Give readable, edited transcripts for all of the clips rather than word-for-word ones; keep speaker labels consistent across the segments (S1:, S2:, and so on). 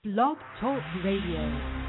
S1: Blog Talk Radio.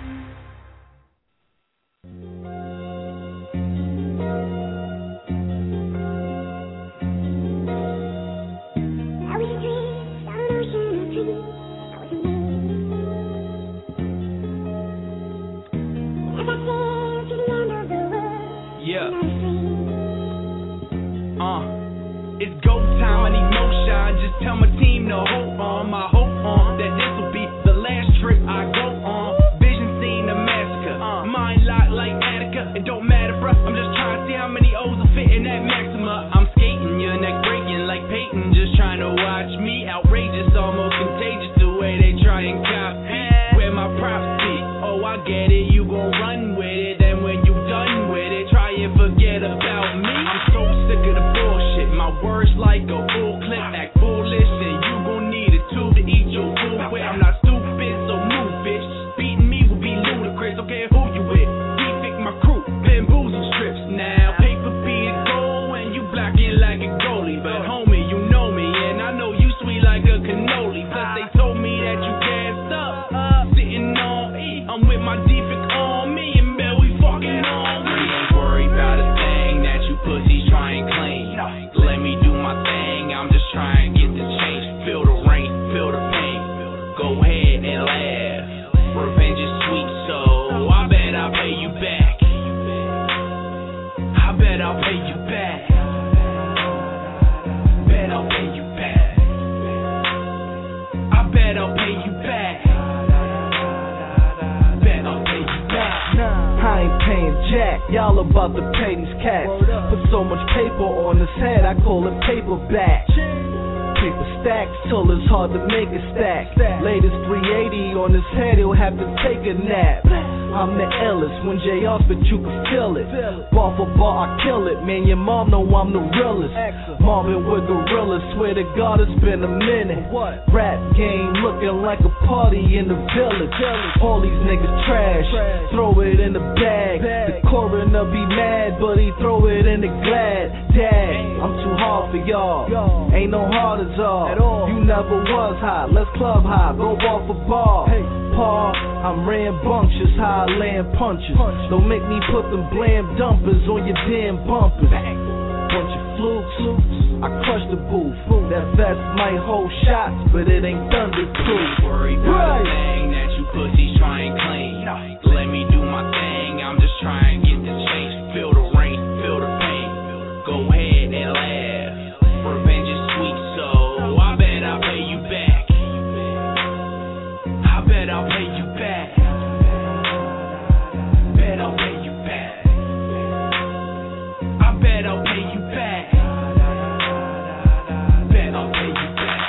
S2: It's go time, I need more shine. Just tell my team to hold on. My hope on that this will be the last trip I go on. Vision seen a massacre, mind locked like Attica. It don't matter, bruh. I'm just trying to see how many O's will fit in that Maxima. I'm skating, your neck breaking like Peyton. Just trying to watch me, outrageous, almost contagious. The way they try and copy where my props be. Oh, I get it, you gon' run with it. And when you done with it, try and forget about me. I'm so sick of the bullshit. My words like a full clip, act foolish, and you gon' need a tube to eat your food with. I'm not stupid, so move, bitch. Beating me would be ludicrous. Don't care who you with. Defix my crew, bamboozle strips. Now paper beat gold, and you blocking like a goalie. But homie, you know me, and I know you sweet like a cannoli. Plus they told me that you gassed up, sitting on E. I'm with my defix on me, and man, we fucking on. We ain't worried about a thing that you pussies try and claim. Let me do my thing, I'm just trying to get the change. Feel the rain, feel the pain. Go ahead and laugh. Revenge is sweet, so I bet I'll pay you back. I bet I'll pay you back. Bet I'll pay you back. I bet I'll pay you back. Bet I'll pay you back.
S3: I ain't paying jack, y'all about to pay these cats. Put so much paper on his head, I call it paperback. Paper stacks till it's hard to make it stack. Latest 380 on his head, he'll have to take a nap. I'm the illest, when JR spit you can feel it. Bar for bar I kill it, man your mom know I'm the realest. Marvin with gorillas, swear to God it's been a minute. Rap game looking like a party in the village. All these niggas trash, throw it in the bag. The coroner be mad, but he throw it in the glad. Dag, I'm too hard for y'all, ain't no hard as all. You never was hot, let's club high, go bar for bar. Paul, I'm rambunctious, how I land punches. Don't make me put them blam dumpers on your damn bumpers. Bunch of flukes, I crush the booth. That vest might hold shots, but it ain't thunderproof.
S2: Worry about a thing that you pussies try and claim. Let me do my thing, I'm just trying to get the change. Feel the rain, feel the pain. Go ahead and laugh. Revenge is sweet, so I bet I'll pay you back. I bet I'll pay you back. Bet I'll pay you back. I bet I'll pay you back. Bet I'll pay you back.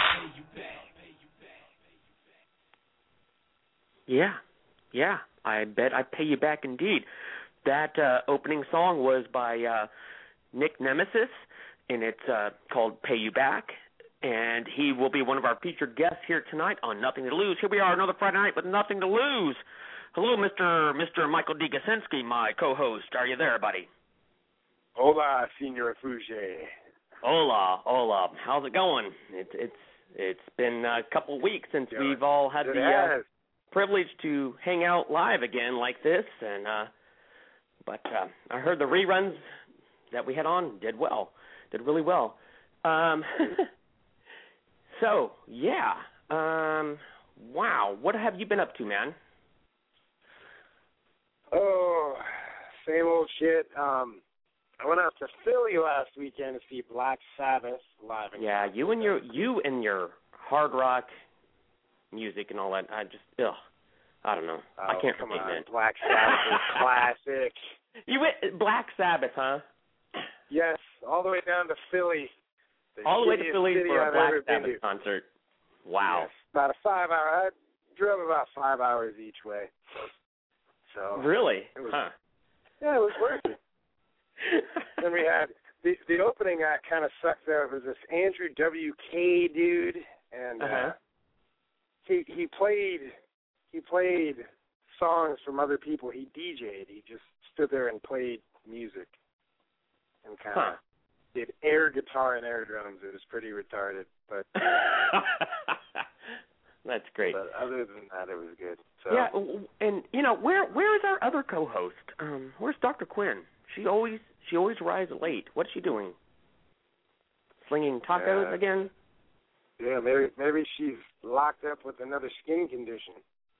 S4: Yeah, I bet I'd pay you back indeed. That opening song was by Nick Nemesis, and it's called Pay You Back. And he will be one of our featured guests here tonight on Nothing to Lose. Here we are, another Friday night with Nothing to Lose. Hello, Mr. Michael D. Gasinski, my co-host. Are you there, buddy?
S5: Hola, Senor Fouché.
S4: Hola. How's it going? It's been a couple of weeks since we've all had the privilege to hang out live again like this, and but I heard the reruns that we had on did really well. So, yeah. Wow. What have you been up to, man?
S5: Oh, same old shit. I went out to Philly last weekend to see Black Sabbath live.
S4: Yeah, you and your hard rock music and all that. I don't know. I can't repeat it.
S5: Black Sabbath is classic.
S4: You went Black Sabbath, huh?
S5: Yes, all the way down to Philly.
S4: All the way to Philly for a Black Sabbath concert. Wow.
S5: Yes, about a 5 hour. I drove about 5 hours each way. So
S4: really?
S5: Yeah, it was worth it. Then we had the opening act kind of sucked there. It was this Andrew W.K. dude, and he played songs from other people. He DJ'd. He just stood there and played music and kind of did air guitar and air drums. It was pretty retarded, but
S4: That's great.
S5: But other than that, it was good. So.
S4: Yeah, and where is our other co-host? Where's Dr. Quinn? She always arrives late. What's she doing? Slinging tacos again?
S5: Yeah, maybe she's locked up with another skin condition.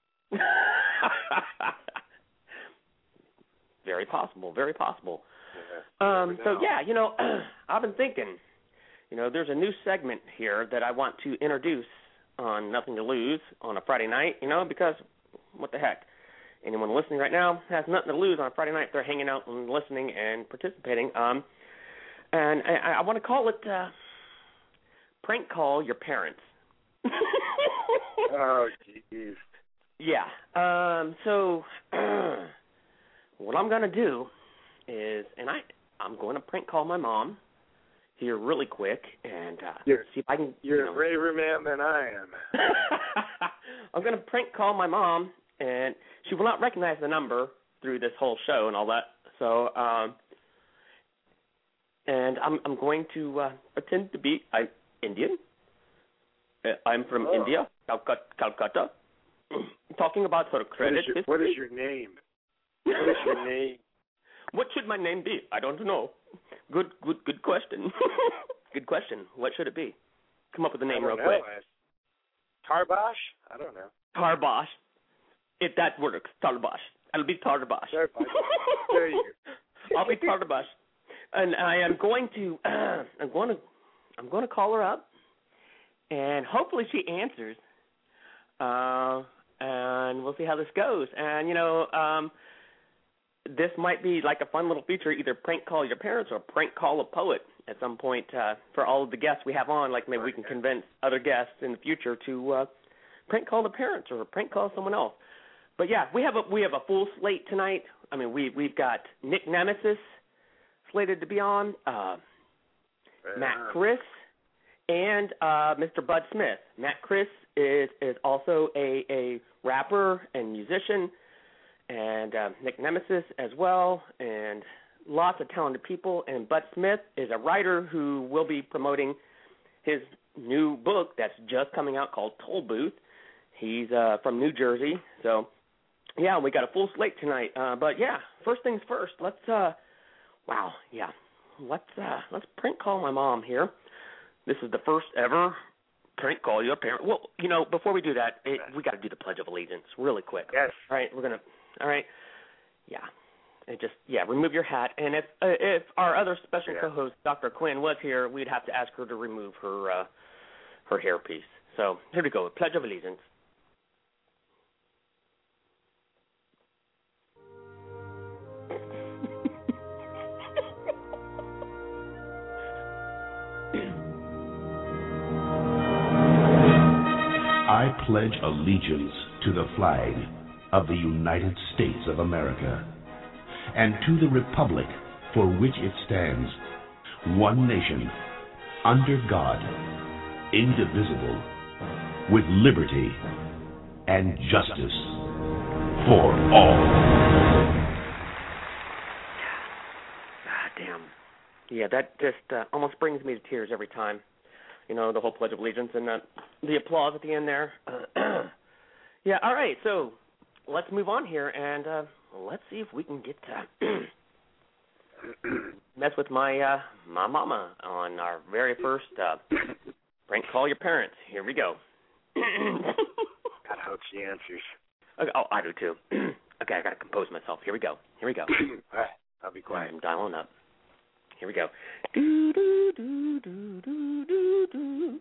S4: Very possible. Very possible.
S5: Yeah,
S4: I've been thinking. There's a new segment here that I want to introduce on Nothing to Lose on a Friday night, because what the heck? Anyone listening right now has nothing to lose on a Friday night if they're hanging out and listening and participating. And I want to call it Prank Call Your Parents.
S5: Oh, jeez.
S4: Yeah. So what I'm going to do is, I'm going to prank call my mom here really quick and see if I can.
S5: You're a braver man than I am.
S4: I'm going to prank call my mom, and she will not recognize the number through this whole show and all that. So, and I'm going to pretend to be Indian. I'm from India, Calcutta. Talking about her credit history.
S5: What is your name? What is your name?
S4: What should my name be? I don't know. Good question. Good question. What should it be? Come up with a name real quick.
S5: Tarbosh? I don't know.
S4: Tarbosh. If that works, Tarbosh. I'll be Tarbosh.
S5: There you go.
S4: I'll be Tarbosh. And I am going to I'm going to call her up, and hopefully she answers. And we'll see how this goes. And this might be like a fun little feature, either prank call your parents or prank call a poet at some point for all of the guests we have on. Like maybe we can convince other guests in the future to prank call the parents or prank call someone else. But yeah, we have a full slate tonight. I mean, we've got Nick Nemesis slated to be on, Matt Chris, and Mr. Bud Smith. Matt Chris is also a rapper and musician, and Nick Nemesis as well, and lots of talented people. And Bud Smith is a writer who will be promoting his new book that's just coming out called Toll Booth. He's from New Jersey. So, yeah, we got a full slate tonight. But, yeah, first things first, let's prank call my mom here. This is the first ever prank call your parent. Well, before we do that, we got to do the Pledge of Allegiance really quick.
S5: Yes.
S4: All right, all right. Yeah. And remove your hat. And if our other special co-host, Dr. Quinn, was here, we'd have to ask her to remove her hairpiece. So here we go, Pledge of Allegiance.
S1: I pledge allegiance to the flag of the United States of America and to the republic for which it stands, one nation, under God, indivisible, with liberty and justice for all.
S4: God damn. Yeah, that just almost brings me to tears every time. The whole Pledge of Allegiance and the applause at the end there. Yeah, all right, so let's move on here, and let's see if we can get to mess with my mama on our very first prank call your parents. Here we go.
S5: God, I hope she answers.
S4: Okay, I do too. Okay, I got to compose myself. Here we go.
S5: All right, I'll be quiet.
S4: I'm dialing up. Here we go. Do, do, do, do, do, do, do.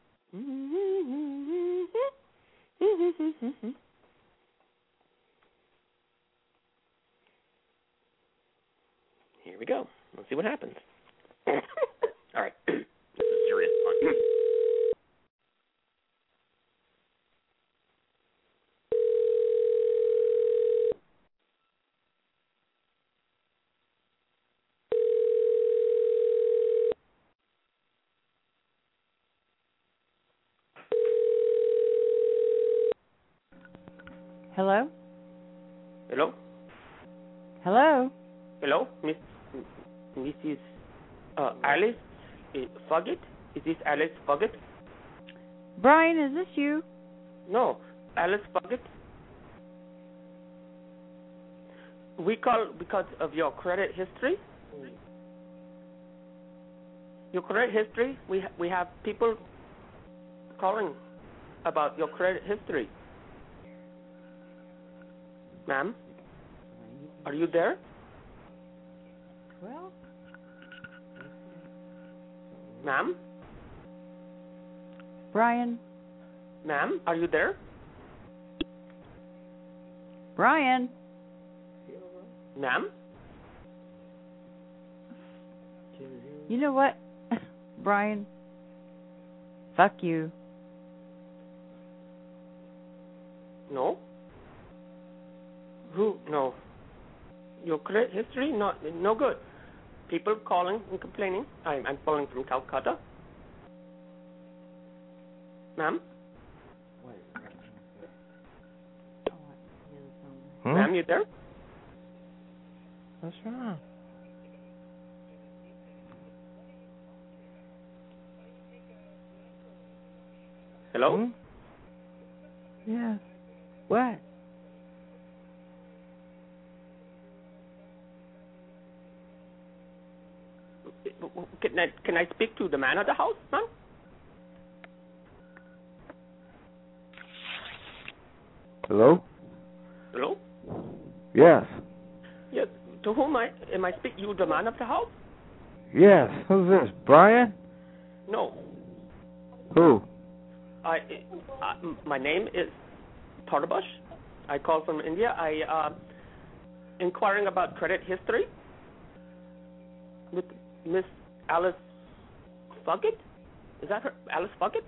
S4: Here we go. Let's see what happens. All right. This is serious fun.
S6: Hello?
S4: Hello?
S6: Hello?
S4: Hello? Mrs. Alice Foggett? Is this Alice Foggett?
S6: Brian, is this you?
S4: No, Alice Puckett. We call because of your credit history. Your credit history. We have people calling about your credit history. Ma'am, are you there?
S6: Well,
S4: Ma'am?
S6: Brian.
S4: Ma'am, are you there?
S6: Brian.
S4: Ma'am?
S6: You know what, Brian? Fuck you.
S4: No. Who? No. Your credit history? No good. People calling and complaining. I'm calling from Calcutta. Ma'am? Ma'am, you there?
S7: What's wrong?
S4: Hello?
S6: Yeah. What?
S4: Can I speak to the man of the house, ma'am?
S7: Hello?
S4: Hello?
S7: Yes.
S4: Yes. To whom am I speaking? You, the man of the house?
S7: Yes. Who's this? Brian?
S4: No.
S7: Who?
S4: My name is Tarbush. I call from India. Inquiring about credit history with Miss Alice Puckett. Is that her? Alice Puckett?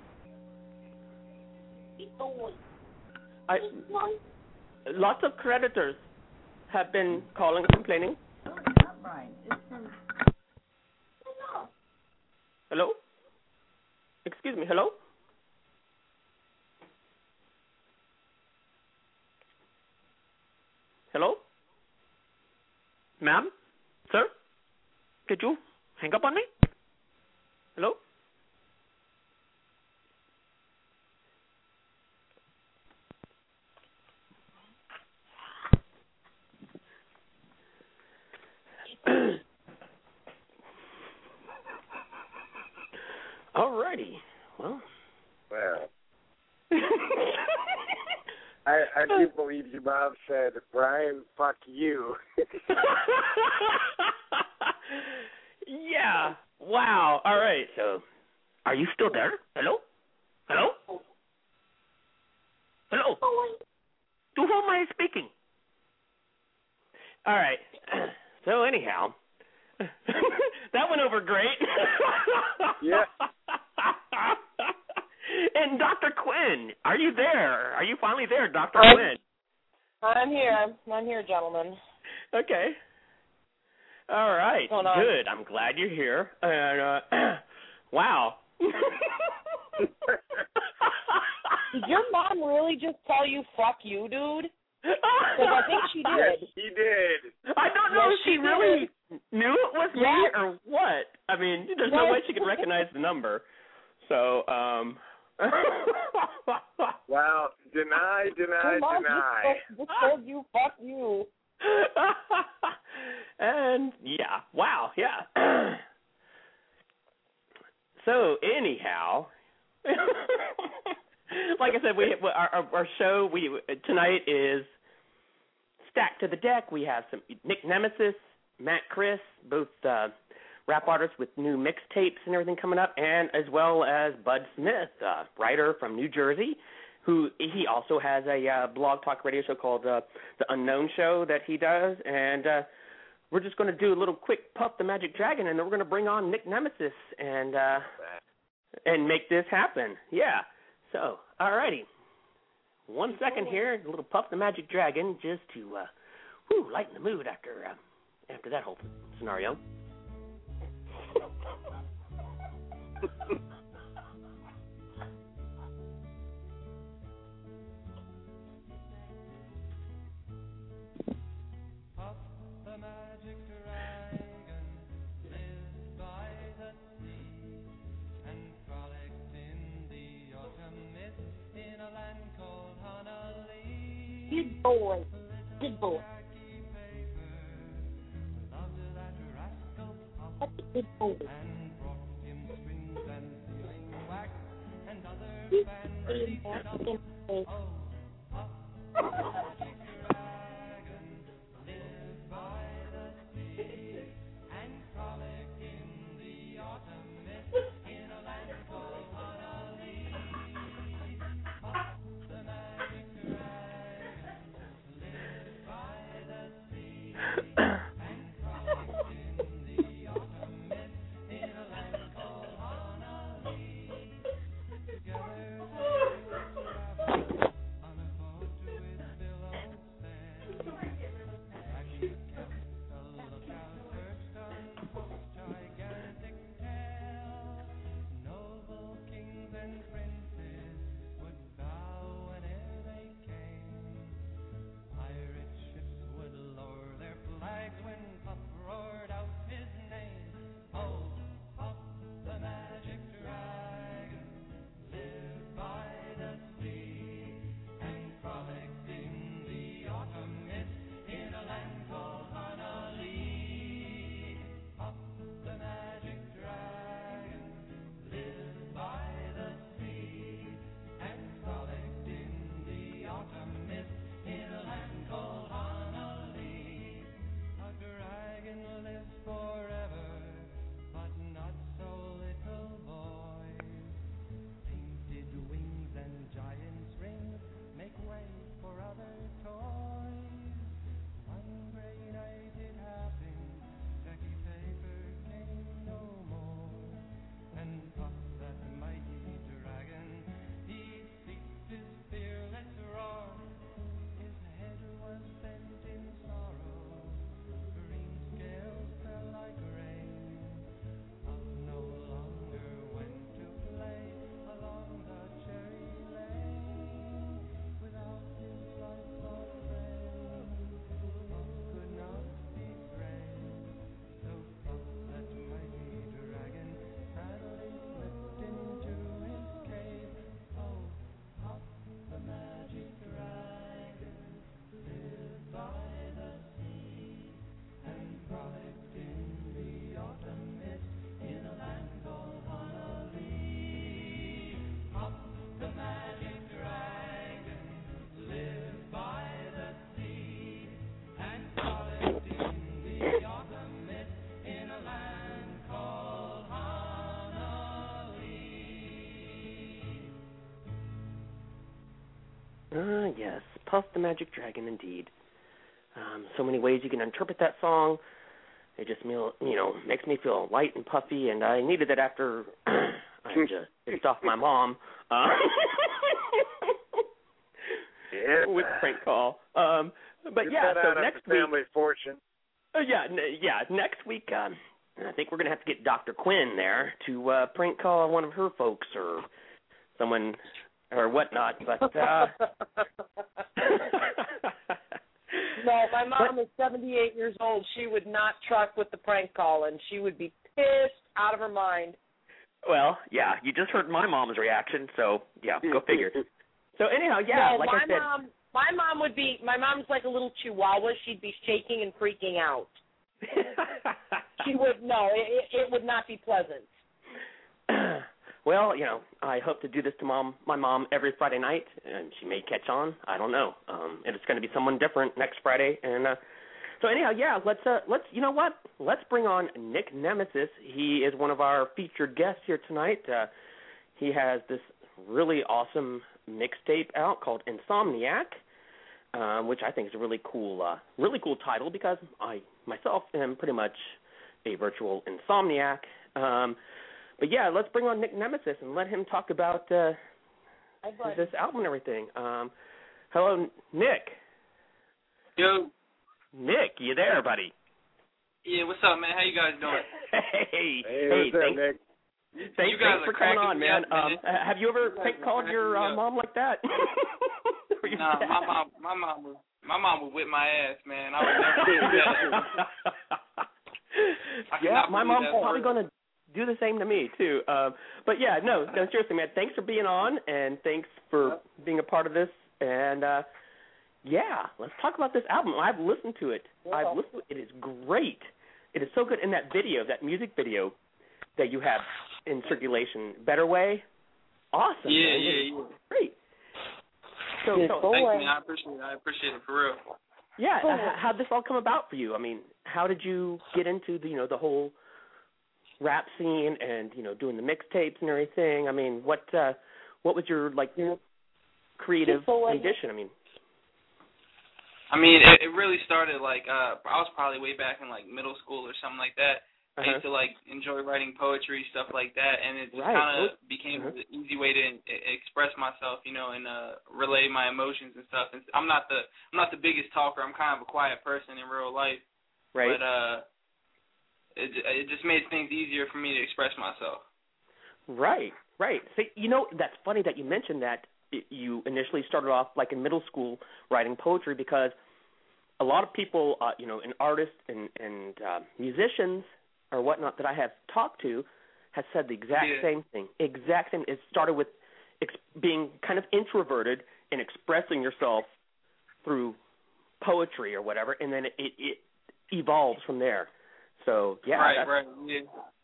S4: Lots of creditors have been calling, complaining.
S6: Oh, it's not Brian. It's from...
S4: Hello? Excuse me, hello? Hello? Ma'am? Sir? Did you hang up on me? Hello? Alrighty. Well.
S5: I do believe your mom said, Brian, fuck you.
S4: Yeah. Wow. All right. So, are you still there? Hello? Hello? Hello? To whom am I speaking? All right. So, anyhow, that went over great.
S5: Yeah.
S4: And Dr. Quinn, are you there? Are you finally there, Dr. Quinn?
S8: I'm here, gentlemen.
S4: Okay. All right.
S8: What's going on?
S4: Good. I'm glad you're here. And wow.
S8: Did your mom really just tell you "fuck you, dude"? Because I think she did.
S5: Yes, she did.
S4: I don't know if she really knew it was me
S8: Yes.
S4: or what. I mean, there's no way she could recognize the number. So,
S5: Well, deny.
S8: Your mom just told you "fuck you."
S4: And yeah, wow, yeah. So anyhow, like I said, our show tonight is stacked to the deck. We have some Nick Nemesis, Matt Chris, both rap artists with new mixtapes and everything coming up, and as well as Bud Smith, writer from New Jersey, who he also has a blog talk radio show called The Unknown Show that he does, and we're just going to do a little quick Puff the Magic Dragon, and then we're going to bring on Nick Nemesis and make this happen. Yeah. So, all righty. 1 second here, a little Puff the Magic Dragon, just to lighten the mood after that whole scenario.
S8: Good boy. Good boy. That's a good boy.
S4: Yes, Puff the Magic Dragon, indeed. So many ways you can interpret that song. It just, makes me feel light and puffy, and I needed it after I just pissed off my mom with prank call. But yeah, so next week,
S5: family fortune.
S4: Next week, I think we're gonna have to get Dr. Quinn there to prank call one of her folks or someone or whatnot. But
S8: no, my mom is 78 years old. She would not truck with the prank call, and she would be pissed out of her mind.
S4: Well, yeah, you just heard my mom's reaction, so yeah, go figure. So anyhow, yeah,
S8: no,
S4: like I said,
S8: my mom's like a little chihuahua. She'd be shaking and freaking out. She would, no, it would not be pleasant.
S4: Well, I hope to do this to my mom every Friday night, and she may catch on. I don't know. And it's going to be someone different next Friday. And so anyhow, yeah, let's you know what? Let's bring on Nick Nemesis. He is one of our featured guests here tonight. He has this really awesome mixtape out called Insomniac, which I think is a really cool title because I myself am pretty much a virtual insomniac. But yeah, let's bring on Nick Nemesis and let him talk about this album and everything. Hello, Nick.
S9: Yo.
S4: Nick, you there, buddy?
S9: Yeah, what's up, man? How you guys doing?
S4: Hey,
S5: what's up, Nick?
S4: Thanks for coming on, man. Have you ever called your mom like that?
S9: Nah, my mom would whip my ass, man. I would never do that.
S4: Yeah, my mom's probably going to do the same to me, too. But yeah, no, seriously, man, thanks for being on, and thanks for being a part of this. And, Yeah, let's talk about this album. I've listened to it.
S8: Yeah.
S4: It is great. It is so good. And that video, that music video that you have in circulation, Better Way, awesome.
S9: Yeah.
S4: Great. So
S9: thanks, man. I appreciate it for real.
S4: Yeah, how'd this all come about for you? I mean, how did you get into the whole rap scene and doing the mixtapes and everything? I mean, what was your creative ambition?
S9: I mean, it really started I was probably way back in middle school or something like that. I used to enjoy writing poetry, stuff like that, and it just kind of became an easy way to express myself, and relay my emotions and stuff. And I'm not the biggest talker. I'm kind of a quiet person in real life.
S4: Right.
S9: But it just made things easier for me to express myself. Right.
S4: So, that's funny that you mentioned that you initially started off in middle school writing poetry, because a lot of people, and artists and musicians or whatnot that I have talked to has said the exact same thing. Exact same. It started with being kind of introverted and expressing yourself through poetry or whatever, and then it evolves from there. So yeah.
S9: Right. Yeah.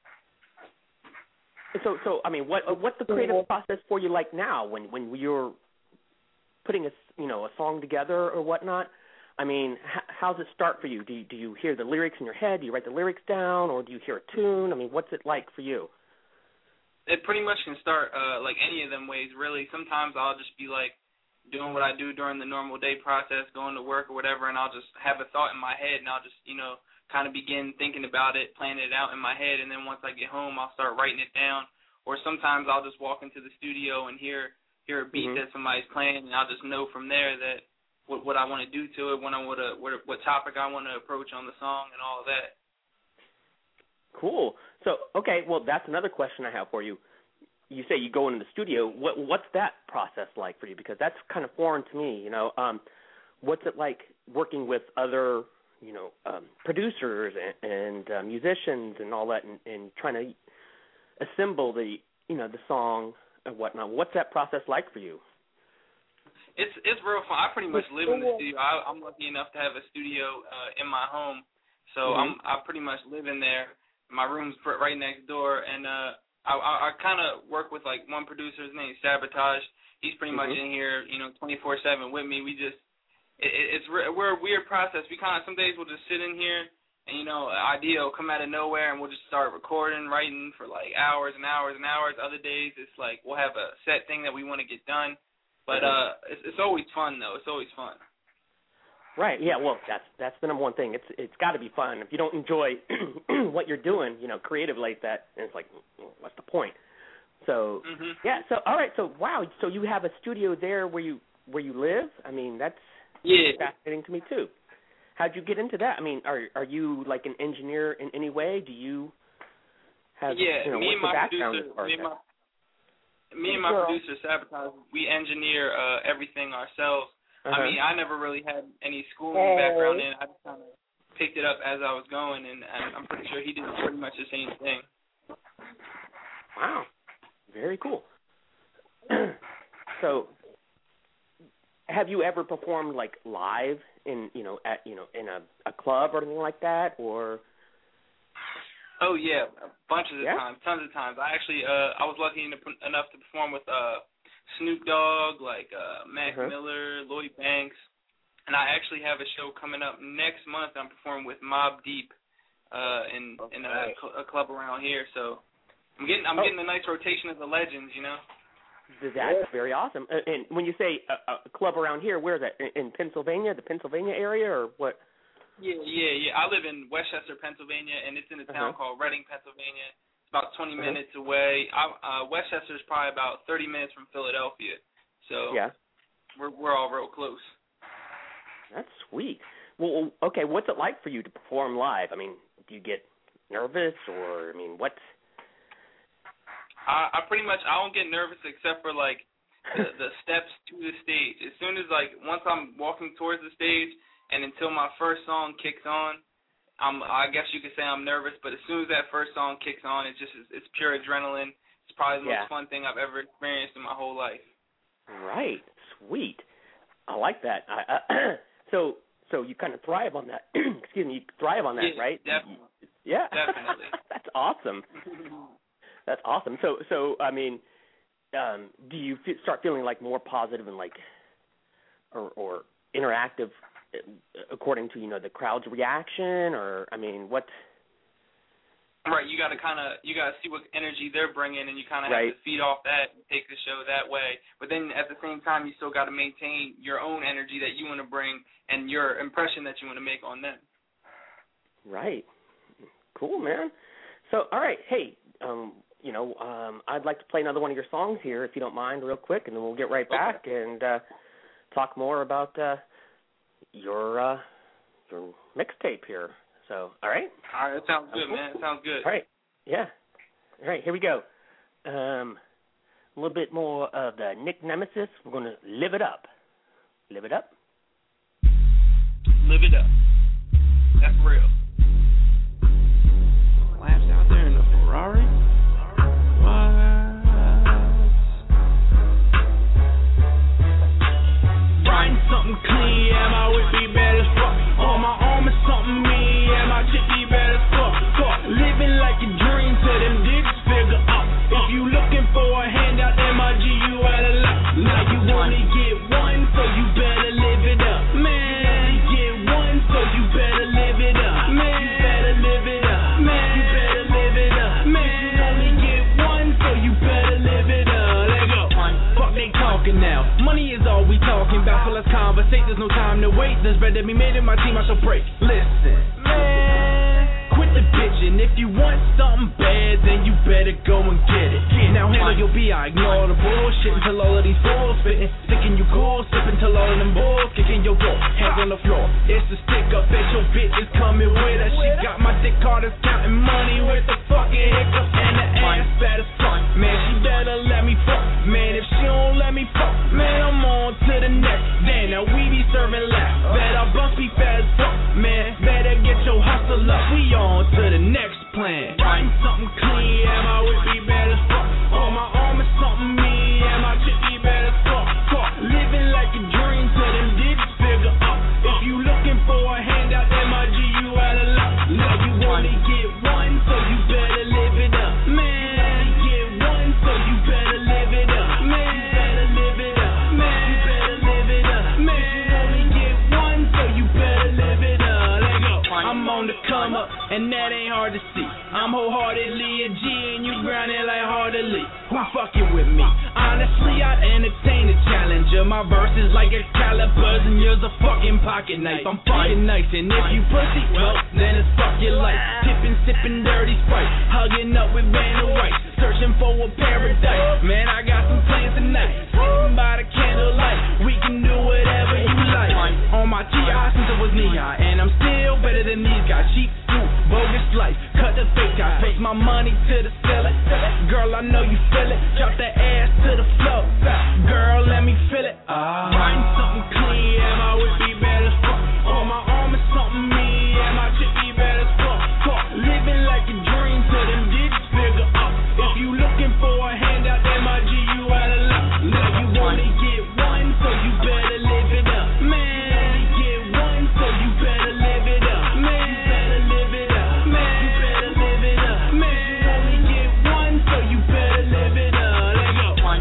S4: So I mean, what's the creative process for you like now when you're putting a song together or whatnot? I mean, how does it start for you? Do you hear the lyrics in your head? Do you write the lyrics down, or do you hear a tune? I mean, what's it like for you?
S9: It pretty much can start like any of them ways, really. Sometimes I'll just be doing what I do during the normal day process, going to work or whatever, and I'll just have a thought in my head, and I'll just kind of begin thinking about it, planning it out in my head, and then once I get home, I'll start writing it down. Or sometimes I'll just walk into the studio and hear a beat that somebody's playing, and I'll just know from there that what I want to do to it, what topic I want to approach on the song, and all of that.
S4: Cool. So, okay, well, that's another question I have for you. You say you go into the studio. What's that process like for you? Because that's kind of foreign to me. What's it like working with other producers and musicians and all that, and trying to assemble the song and whatnot? What's that process like for you?
S9: It's real fun. I pretty much live in the studio. I'm lucky enough to have a studio in my home, so I pretty much live in there. My room's right next door, and I kind of work with one producer. His name's Sabotage. He's pretty much in here, 24/7 with me. We're a weird process. We some days we'll just sit in here, and an idea will come out of nowhere, and we'll just start recording, writing for hours and hours and hours. Other days it's we'll have a set thing that we want to get done. But it's always fun, though. It's always fun.
S4: Right. Yeah. Well, that's the number one thing. It's got to be fun. If you don't enjoy what you're doing, creative like that, and it's what's the point? So yeah. So all right. So wow. So you have a studio there where you live? I mean, that's fascinating to me too. How'd you get into that? I mean, are you an engineer in any way? Do you have
S9: me
S4: what's
S9: and my
S4: the background
S9: producer, Me and my producer, Sabotage, we engineer everything ourselves. I mean, I never really had any schooling background in it. I just kind of picked it up as I was going, and I'm pretty sure he did pretty much the same thing.
S4: Wow. Very cool. So, have you ever performed live in in a club or anything like that, or?
S9: Oh yeah, a bunch of times, tons of times. I actually, I was lucky enough to perform with Snoop Dogg, Mac Miller, Lloyd Banks, and I actually have a show coming up next month. I'm performing with Mobb Deep in a club around here. So I'm getting a nice rotation of the legends,
S4: That's very awesome. And when you say a club around here, where is that? In Pennsylvania, the Pennsylvania area, or what?
S9: Yeah. I live in Westchester, Pennsylvania, and it's in a town called Reading, Pennsylvania. It's about 20 minutes away. Westchester is probably about 30 minutes from Philadelphia. So we're all real close.
S4: That's sweet. Well, okay, what's it like for you to perform live? I mean, do you get nervous, or what?
S9: I pretty much I don't get nervous except for the steps to the stage. As soon as once I'm walking towards the stage. And until my first song kicks on, I guess you could say I'm nervous. But as soon as that first song kicks on, it's pure adrenaline. It's probably the most fun thing I've ever experienced in my whole life.
S4: Right, sweet. I like that. So you kind of thrive on that. Excuse me, you thrive on that, right?
S9: Definitely.
S4: Yeah.
S9: Definitely.
S4: That's awesome. That's awesome. So I mean, do you start feeling like more positive and like, or interactive, according to the crowd's reaction, or I mean, what?
S9: Right, you got to see what energy they're bringing, and you kind of have to feed off that and take the show that way. But then at the same time, you still got to maintain your own energy that you want to bring and your impression that you want to make on them. Right.
S4: Cool, man. So, all right, hey, I'd like to play another one of your songs here, if you don't mind, real quick, and then we'll get right back and talk more about your mixtape here. So, all right?
S9: All right, that sounds good, man. It sounds good.
S4: All right, yeah. All right, here we go. A little bit more of the Nick Nemesis. We're going to live it up. Live it up.
S9: Live it up. That's real.
S2: Labs out there in the Ferrari? What? Riding something clean, yeah, my whip be bad as fuck. On my arm is something mean. My chick be better fuck. Living like a dream till them dicks figure out. If you looking for a handout, then my G, you out of luck. Now you only get one, so you better live it up. Man, you get one, so you better live it up. Man, you better live it up. Man, you better live it up. Man, you only get one, so you better live it up. Let go. Fuck they talking now. Money is all we talking about, so let's conversate. There's no time to wait. There's better be made in my team, I shall break. Listen. Quit the bitchin'. If you want something bad, then you better go and get it. Now handle your B.I. Ignore the bullshit until all of these fools spittin'. Sticking you cool, sippin' till all of them bulls kicking your door. Hands on the floor. It's the stick up that your bitch is coming with her. She got my dick Carter's counting money with the fucking hiccups and the ass fat as fuck. Man, she better let me fuck. Man, if she don't let me fuck, man, I'm on to the next. Damn, now we be serving laughs. Bet our bumps be fat as fuck. Man, better get your hustle up. We on to the next plan. Writing something clean, yeah, my whip be bad as fuck. On my arm is something mean, yeah, my chick be bad as fuck. Living like a dream till them dicks figure up. If you looking for a handout, then my G, you out of luck. Now you only get one, so you better live it up. Man, you get one, so you better live it up. Man, you better live it up. Man, you better live it up. Man, you only get one, so you better live it up. Let go. I'm on the come up, and that ain't hard to see. I'm wholeheartedly a G, and you grinding like hardly. Who fucking with me? Honestly, I'd entertain a challenger. My verse is like Excalibur, and yours a fucking pocket knife. I'm fucking nice, and if you pussy, well, then it's fuck your life. Tipping, sipping dirty Sprite, hugging up with Vanna White, searching for a paradise. Man, I got some plans tonight. Sitting by the candlelight, we can do whatever you like. On my T.I. since I was knee-high, and I'm still better than these guys. Cheap suit, bogus life, cut the fake guys, face my money to the ceiling. Girl, I know you feel it. Drop that ass to the floor. Girl, let me feel it. Writing something clean, yeah, my whip be bad as fuck. On my arm is something mean, yeah, my chick be bad as fuck. Living like a dream till them dicks figure up. If you looking for a handout, then my G, you out of luck. Now you only get one, so you better live it up. Man, you get one, so you better live it up. Man, you better live it up. Man, you better live it up. Man, you only get one, so you better live it up. Let go. One.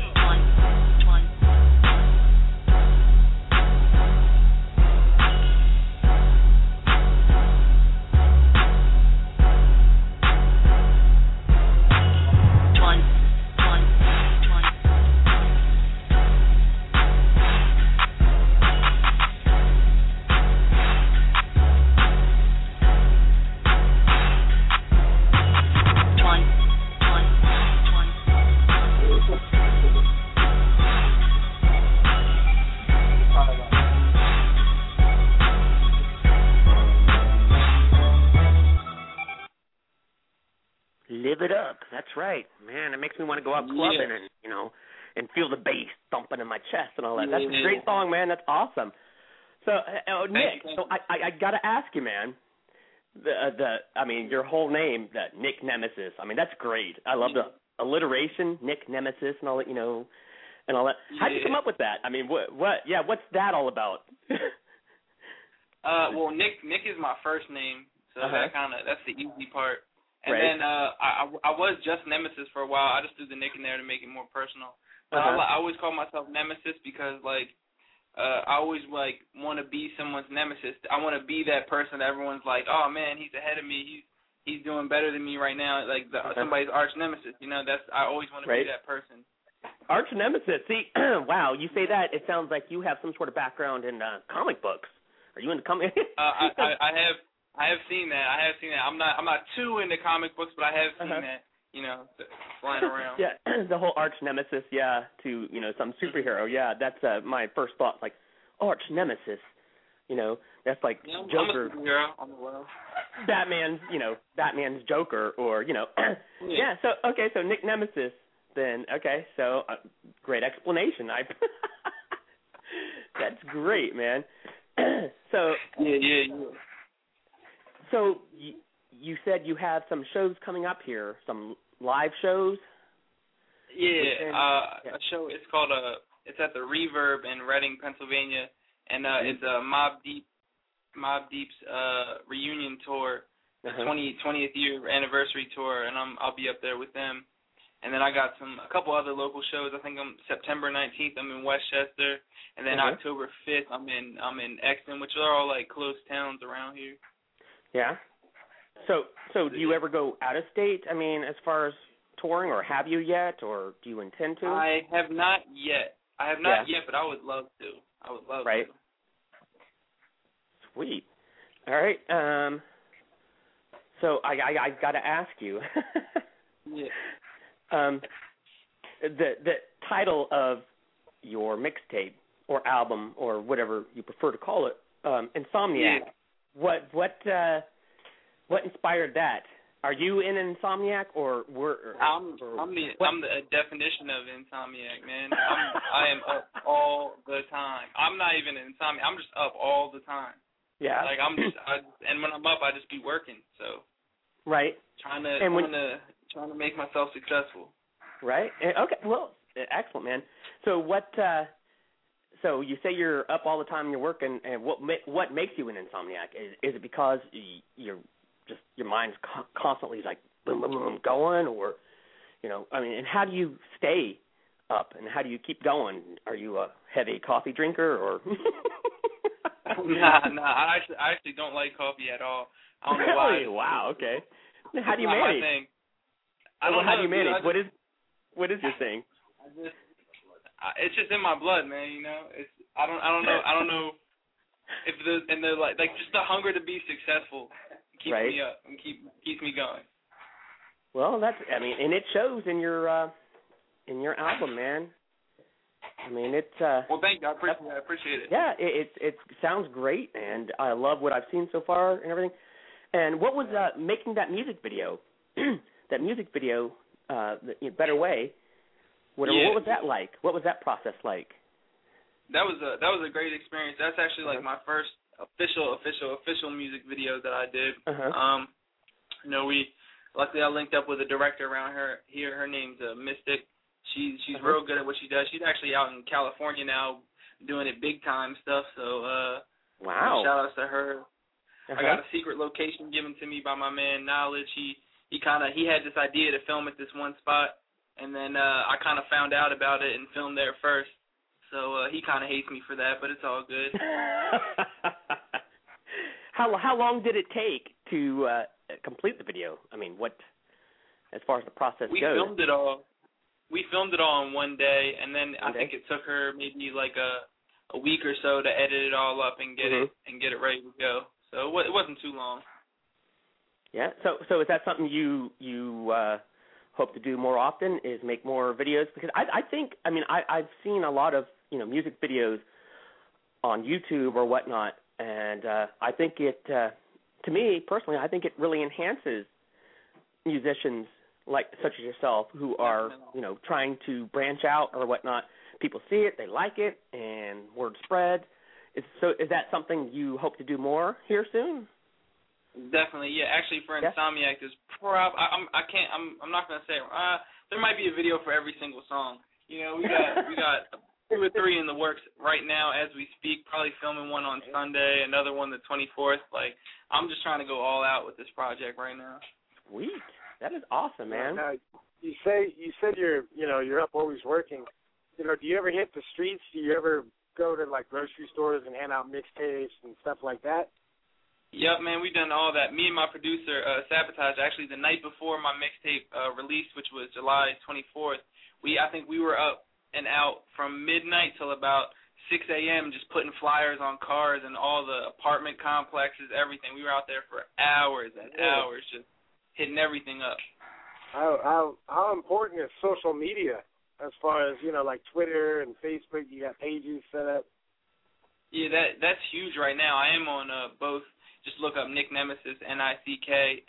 S4: Live it up. That's right, man. It makes me want to go out clubbing and and feel the bass thumping in my chest and all that. That's a great song, man. That's awesome. So, Nick, so I got to ask you, man. I mean, your whole name, that Nick Nemesis. I mean, that's great. I love the alliteration, Nick Nemesis, and all that.
S10: and all that. How'd you come up with that? I mean, what's that all about?
S9: Well, Nick is my first name, so that's the easy part. And then I was just Nemesis for a while. I just threw the Nick in there to make it more personal. But I always call myself Nemesis because I always want to be someone's nemesis. I want to be that person that everyone's like, oh man, he's ahead of me. He's doing better than me right now. Somebody's arch nemesis. I always want to be that person.
S10: Arch nemesis. See, wow, you say that, it sounds like you have some sort of background in comic books. Are you into comic?
S9: I have seen that. I'm not too into comic books, but I have seen that. Flying around.
S10: Yeah, the whole arch nemesis. Yeah, to some superhero. Yeah, that's my first thought. Like arch nemesis. That's like Joker.
S9: I'm a superhero on the world.
S10: Batman's Joker, or yeah. So Nick Nemesis. Then so great explanation. That's great, man. So
S9: yeah.
S10: So you said you have some shows coming up here, some live shows.
S9: Yeah, a show. It's called it's at the Reverb in Reading, Pennsylvania, and it's a Mobb Deep's reunion tour, the 20th year anniversary tour, and I'll be up there with them. And then I got a couple other local shows. I think September 19th I'm in Westchester, and then October 5th I'm in Exton, which are all like close towns around here.
S10: Yeah. So do you ever go out of state? I mean, as far as touring, or have you yet, or do you intend to?
S9: I have not yet. But I would love to. I would love to.
S10: Sweet. All right. So I got to ask you.
S9: Yeah.
S10: The title of your mixtape or album or whatever you prefer to call it, Insomniac. Yeah. What inspired that? Are you in Insomniac, or
S9: I'm the definition of Insomniac, man. I am up all the time. I'm not even an Insomniac. I'm just up all the time.
S10: Yeah.
S9: And when I'm up, I just be working. So.
S10: Right.
S9: Trying to make myself successful.
S10: Right. Okay. Well, excellent, man. So so you say you're up all the time and you're working, and what makes you an Insomniac? Is it because your mind's constantly like boom, boom, boom, going, or and how do you stay up and how do you keep going? Are you a heavy coffee drinker or?
S9: Nah. I actually don't like coffee at all. I don't know why.
S10: Really? Wow. Okay. How do you manage?
S9: I don't know.
S10: How do you manage? What is your thing?
S9: It's just in my blood, man. I don't know if just the hunger to be successful keeps me up and keeps me going.
S10: Well, and it shows in your album, man. I mean, it's.
S9: Well, thank you. I appreciate it.
S10: Yeah, it sounds great, and I love what I've seen so far and everything. And what was making that music video? Better Way. What was that like? What was that process like?
S9: That was a great experience. That's actually like my first official music video that I did. Luckily I linked up with a director around here. Her name's Mystic. She's real good at what she does. She's actually out in California now doing it big time stuff. So
S10: wow.
S9: Shout outs to her. I got a secret location given to me by my man Knowledge. He had this idea to film at this one spot, and then I kind of found out about it and filmed there first. So he kind of hates me for that, but it's all good.
S10: How long did it take to complete the video? I mean, as far as the process goes?
S9: We filmed it all in one day, and then I think it took her maybe like a week or so to edit it all up and get it ready to go. So it wasn't too long.
S10: Yeah. So is that something you hope to do more often? Is make more videos? Because I think I've seen a lot of music videos on YouTube or whatnot, and I think it to me personally, I think it really enhances musicians such as yourself who are trying to branch out or whatnot. People see it, they like it, and word spread. Is that something you hope to do more here soon?
S9: Definitely, yeah. Actually, for Insomniac, there's I'm not gonna say there might be a video for every single song. You know, we got 2 or 3 in the works right now as we speak. Probably filming one on Sunday, another one the 24th. Like, I'm just trying to go all out with this project right now.
S10: Sweet, that is awesome, man.
S5: Now, you said you're up always working. You know, do you ever hit the streets? Do you ever go to like grocery stores and hand out mixtapes and stuff like that?
S9: Yep, man, we've done all that. Me and my producer, Sabotage, actually the night before my mixtape release, which was July 24th, I think we were up and out from midnight till about 6 a.m. just putting flyers on cars and all the apartment complexes, everything. We were out there for hours and hours just hitting everything up.
S5: How important is social media as far as, you know, like Twitter and Facebook? You got pages set up?
S9: Yeah, that's huge right now. I am on both. Just look up Nick Nemesis, NickNemesis,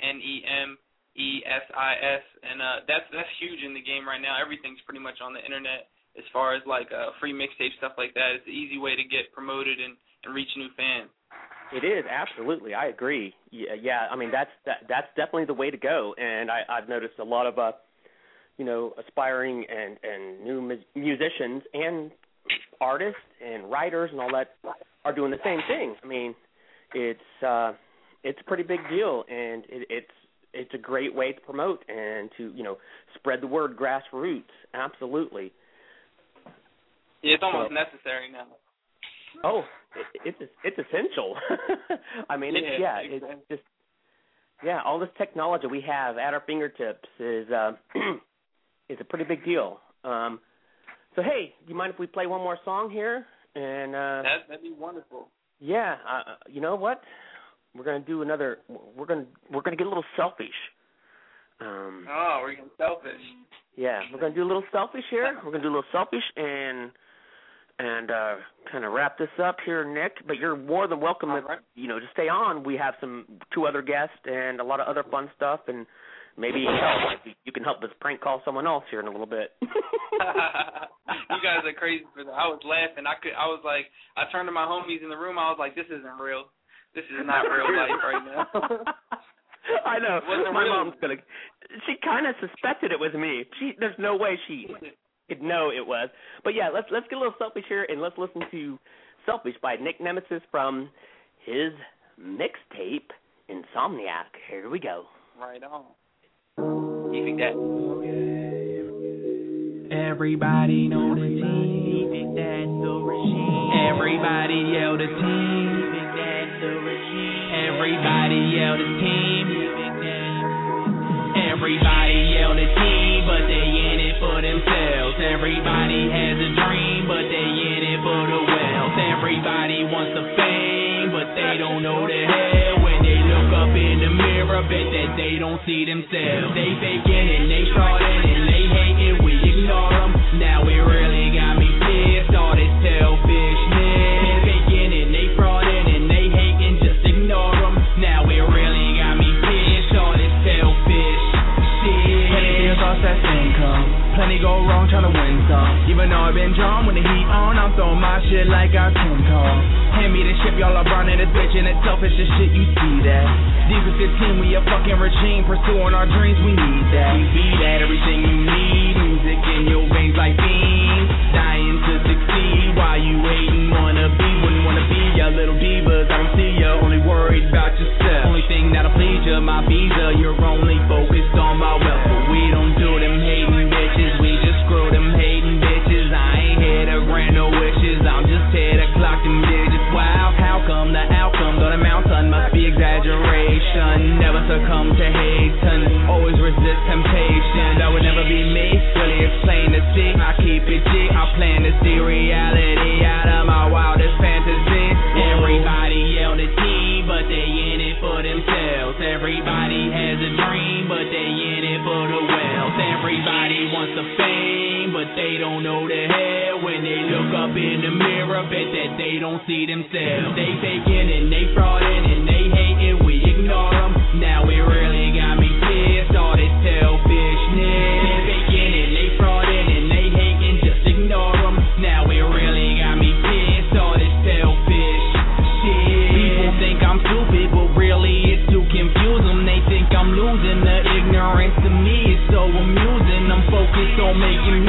S9: and that's huge in the game right now. Everything's pretty much on the internet as far as like free mixtape, stuff like that. It's an easy way to get promoted and reach new fans.
S10: It is, absolutely. I agree. Yeah. I mean, that's definitely the way to go. And I've noticed a lot of aspiring and new musicians and artists and writers and all that are doing the same thing. I mean, it's a pretty big deal, and it's a great way to promote and to spread the word, grassroots. Absolutely.
S9: Yeah, it's almost necessary now.
S10: Oh, it's essential. I mean, it's just all this technology we have at our fingertips is a pretty big deal. So hey, do you mind if we play one more song here? And
S9: that'd be wonderful.
S10: Yeah, you know what? We're gonna do another. We're gonna get a little selfish.
S9: We're getting selfish.
S10: Yeah, we're gonna do a little selfish here. We're gonna do a little selfish and kind of wrap this up here, Nick. But you're more than welcome to stay on. We have 2 other guests and a lot of other fun stuff, and maybe you can help us prank call someone else here in a little bit.
S9: You guys are crazy for that. I was laughing. I was like, I turned to my homies in the room. I was like, this isn't real. This is not real life right now.
S10: I know. My mom's she kind of suspected it was me. There's no way she could know it was. But yeah, let's get a little selfish here, and let's listen to "Selfish" by Nick Nemesis from his mixtape Insomniac. Here we go.
S9: Right on. Keeping that.
S2: Everybody know the team, that's the regime. Everybody yell the team, that's the regime. Everybody yell the team, everybody yell the team, but they in it for themselves. Everybody has a dream, but they in it for the wealth. Everybody wants the fame, but they don't know the hell. When they look up in the mirror, bet that they don't see themselves. They faking and they starting and they hating, we ignore them. Now it really got me pissed, all this selfishness. Faking and they frauding and they hating, just ignore them. Now it really got me pissed, all this selfish shit. Plenty bills lost, that's income. Plenty go wrong trying to win some. Even though I've been drawn when the heat on, I'm throwing my shit like I can call. Hand me the ship, y'all are burning this bitch, and it's selfish as shit, you see that. These are 15, we a fucking regime, pursuing our dreams, we need that. We be that, everything you need, music in your veins like beans. Dying to succeed, why you hating, wouldn't wanna be ya little divas, I don't see ya, only worried about yourself. Only thing that'll please ya, my visa, you're only focused on my wealth. But we don't do them hating bitches, we just screw them hating bitches. I ain't here to grant no wishes, I'm just here to clock them digits. Wow, how come the outcome gonna mountain must be exaggeration? Never succumb to hating, always resist temptation. That would never be me, really it's plain to see. I keep it G, I plan to see reality out of my wildest fantasy. Everybody yell the team, but they in it for themselves. Everybody has a dream, but they in it for the wealth. Everybody wants the fame, but they don't know the hell. When they look up in the mirror, bet that they don't see themselves. They faking and they frauding and they hating, we ignore them. Now it really got me pissed, all this selfishness. They faking and they frauding and they hating, just ignore them. Now it really got me pissed, all this selfish shit. People think I'm stupid, but really it's to confuse them. They think I'm losing, the ignorance to me is so amusing. I'm focused on making music,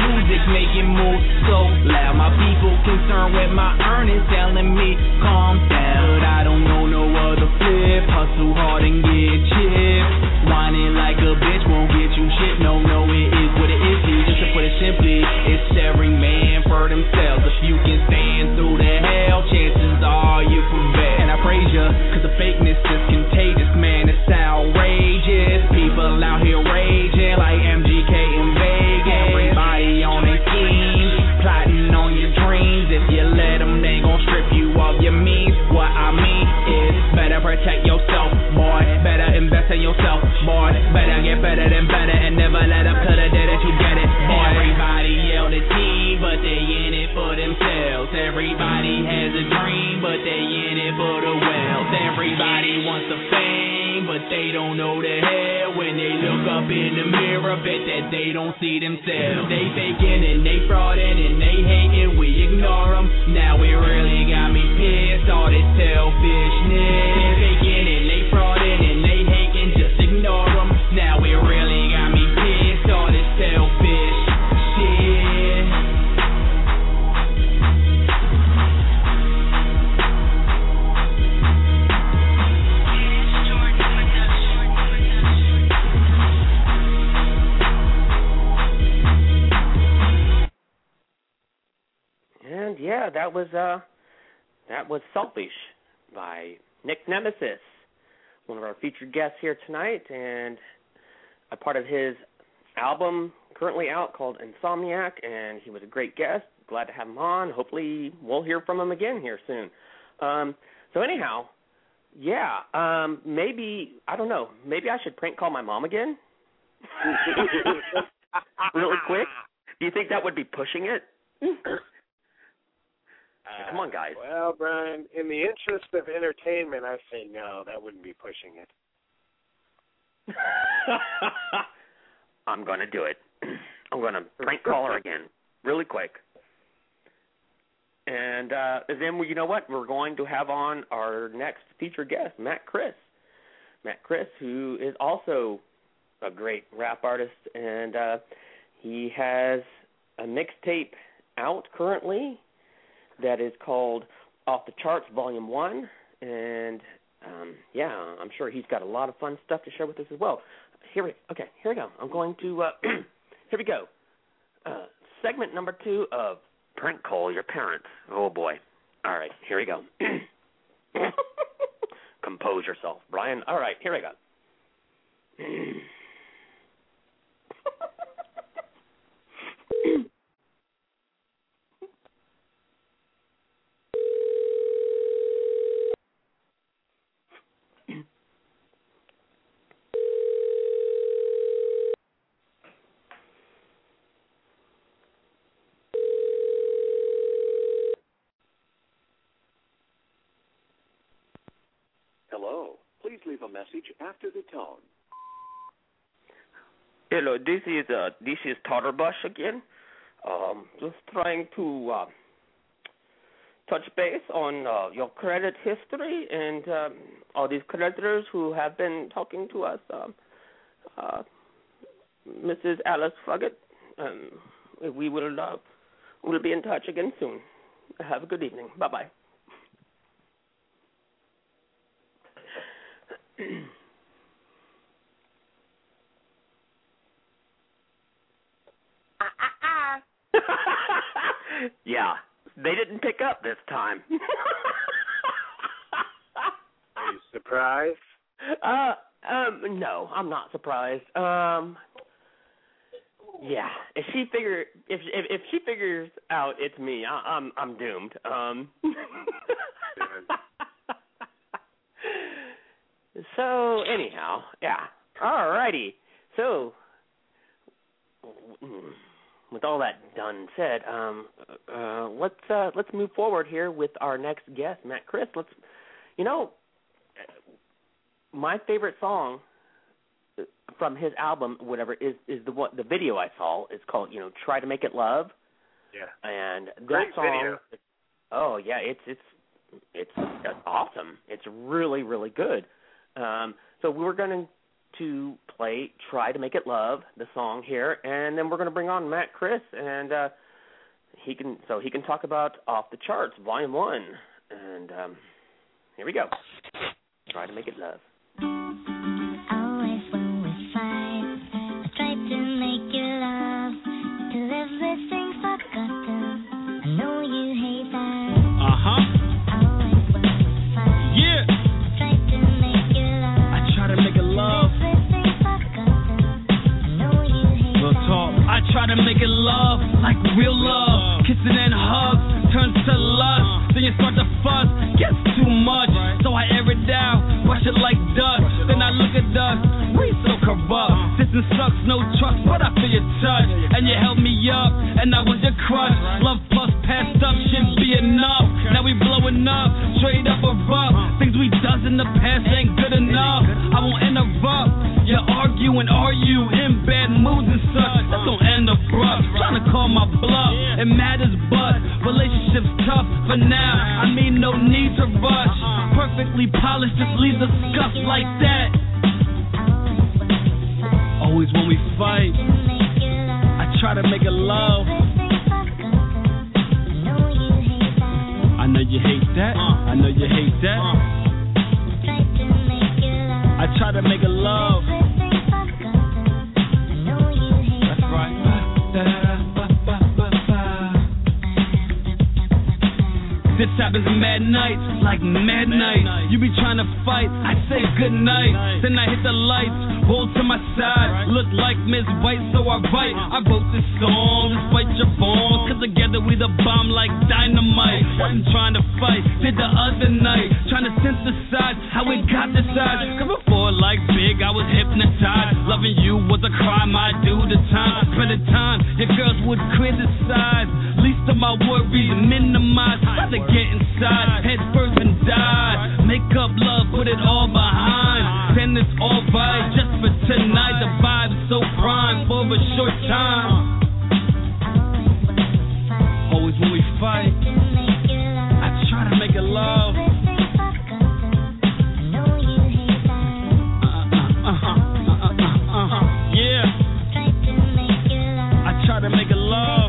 S2: Always making moves so loud. My people concerned with my earnings, telling me calm down. But I don't know no other flip. Hustle hard and get chipped. Whining like a bitch won't get you shit. No, it is what it is. Just to put it simply, it's every man for themselves. If you can stand through the hell, chances are you prevail. And I praise ya, cause the fakeness is contagious, man. It's outrageous. People out here raging like MGK in Vegas. Everybody on their schemes, plotting on your dreams. If you let them, they gon' strip you of your means. What I mean is, better protect yourself, boy. Better invest in yourself, boy. Better get better than better and never let up to the day that you get it, boy. Everybody yell the team, but they in it for themselves. Everybody has a dream, but they in it for the wealth. Everybody wants the fame, but they don't know the hell. When they look up in the mirror, bet that they don't see themselves. They faking and they frauding and they hating, we ignore them. Now it really got me pissed, all this selfishness. They faking and they frauding and they hating, just ignore them. Now it really got me pissed, all this selfish shit.
S10: And yeah, that was Selfish by Nick Nemesis, one of our featured guests here tonight, and a part of his album currently out called Insomniac, and he was a great guest. Glad to have him on. Hopefully we'll hear from him again here soon. So anyhow, yeah, maybe, I don't know, maybe I should prank call my mom again? Really quick? Do you think that would be pushing it? Come on, guys.
S5: Well, Brian, in the interest of entertainment, I say no, that wouldn't be pushing it.
S10: I'm going to do it. I'm going to prank call her again, really quick. And then, you know what? We're going to have on our next featured guest, Matt Criss. Matt Criss, who is also a great rap artist, and he has a mixtape out currently that is called Off the Charts Volume 1, and yeah, I'm sure he's got a lot of fun stuff to share with us as well. Here we go. I'm going to, here we go. Segment number 2 of Prank Call Your Parents. Oh, boy. All right, here we go. Compose yourself, Brian. All right, here we go.
S11: Hello. Please leave a message after the tone.
S10: Hello, this is Totterbush again. Just trying to touch base on your credit history and all these creditors who have been talking to us. Mrs. Alice Frugget, we will we'll be in touch again soon. Have a good evening. Bye-bye. Yeah, they didn't pick up this time.
S5: Are you surprised?
S10: No, I'm not surprised. Yeah, if she figures out it's me, I'm doomed. So anyhow, yeah. Alrighty. So with all that done said, let's move forward here with our next guest, Matt Criss. My favorite song from his album, whatever, is the video I saw. It's called, Try to Make It Love.
S5: Yeah.
S10: And that
S5: great
S10: song.
S5: Video.
S10: Oh yeah, it's awesome. It's really, really good. So we were going to to play Try to Make It Love, the song here, and then we're going to bring on Matt Chris, and he can talk about Off the Charts, Volume 1. And here we go. Try to Make It Love.
S12: Always when we fight, I try to make you love, till everything's forgotten. I know you hate that. Always when we fight,
S2: yeah.
S12: I try to make you love.
S2: I try to make it love.
S12: Everything's forgotten. I know you hate
S2: Real talk. I try to make it love, like real love. Kissing and hugs turns to lust. Then you start to fuss, gets too much. So I air it down, brush it like dust. Then I look at dust, we so corrupt. Distance sucks, no trust, but I feel your touch. And you held me up, and I was your crush. Love plus passed up should be enough. Now we blowing up, straight up above. Things we done in the past ain't good enough. I won't interrupt. You're arguing, are you in bad moods and such? That don't end abrupt. Trying to call my bluff, it matters, but relationships tough for now. I mean, no need to rush. Perfectly polished, just leaves a scuff like that. Always when we fight, I try to make it love. I know you hate that. I know you hate that. I try to make it love. That's right. This happens mad nights, like mad nights. You be trying to fight, I say good night. Then I hit the lights, roll to my side. Look like Miss White, so I write. I wrote this song, despite your bones. Cause together we the bomb like dynamite. Wasn't trying to fight, did the other night. Trying to synthesize how we got this side. Cause before like Big, I was hypnotized. Loving you was a crime, I do the time. For the time, your girls would criticize. Least of my worries minimize. Rather get inside, head first and die. Make up love, put it all behind. Then it's alright, just for tonight. The vibe's so prime for a short time. Always when we fight, I try to make it love. Yeah. I try to make it love.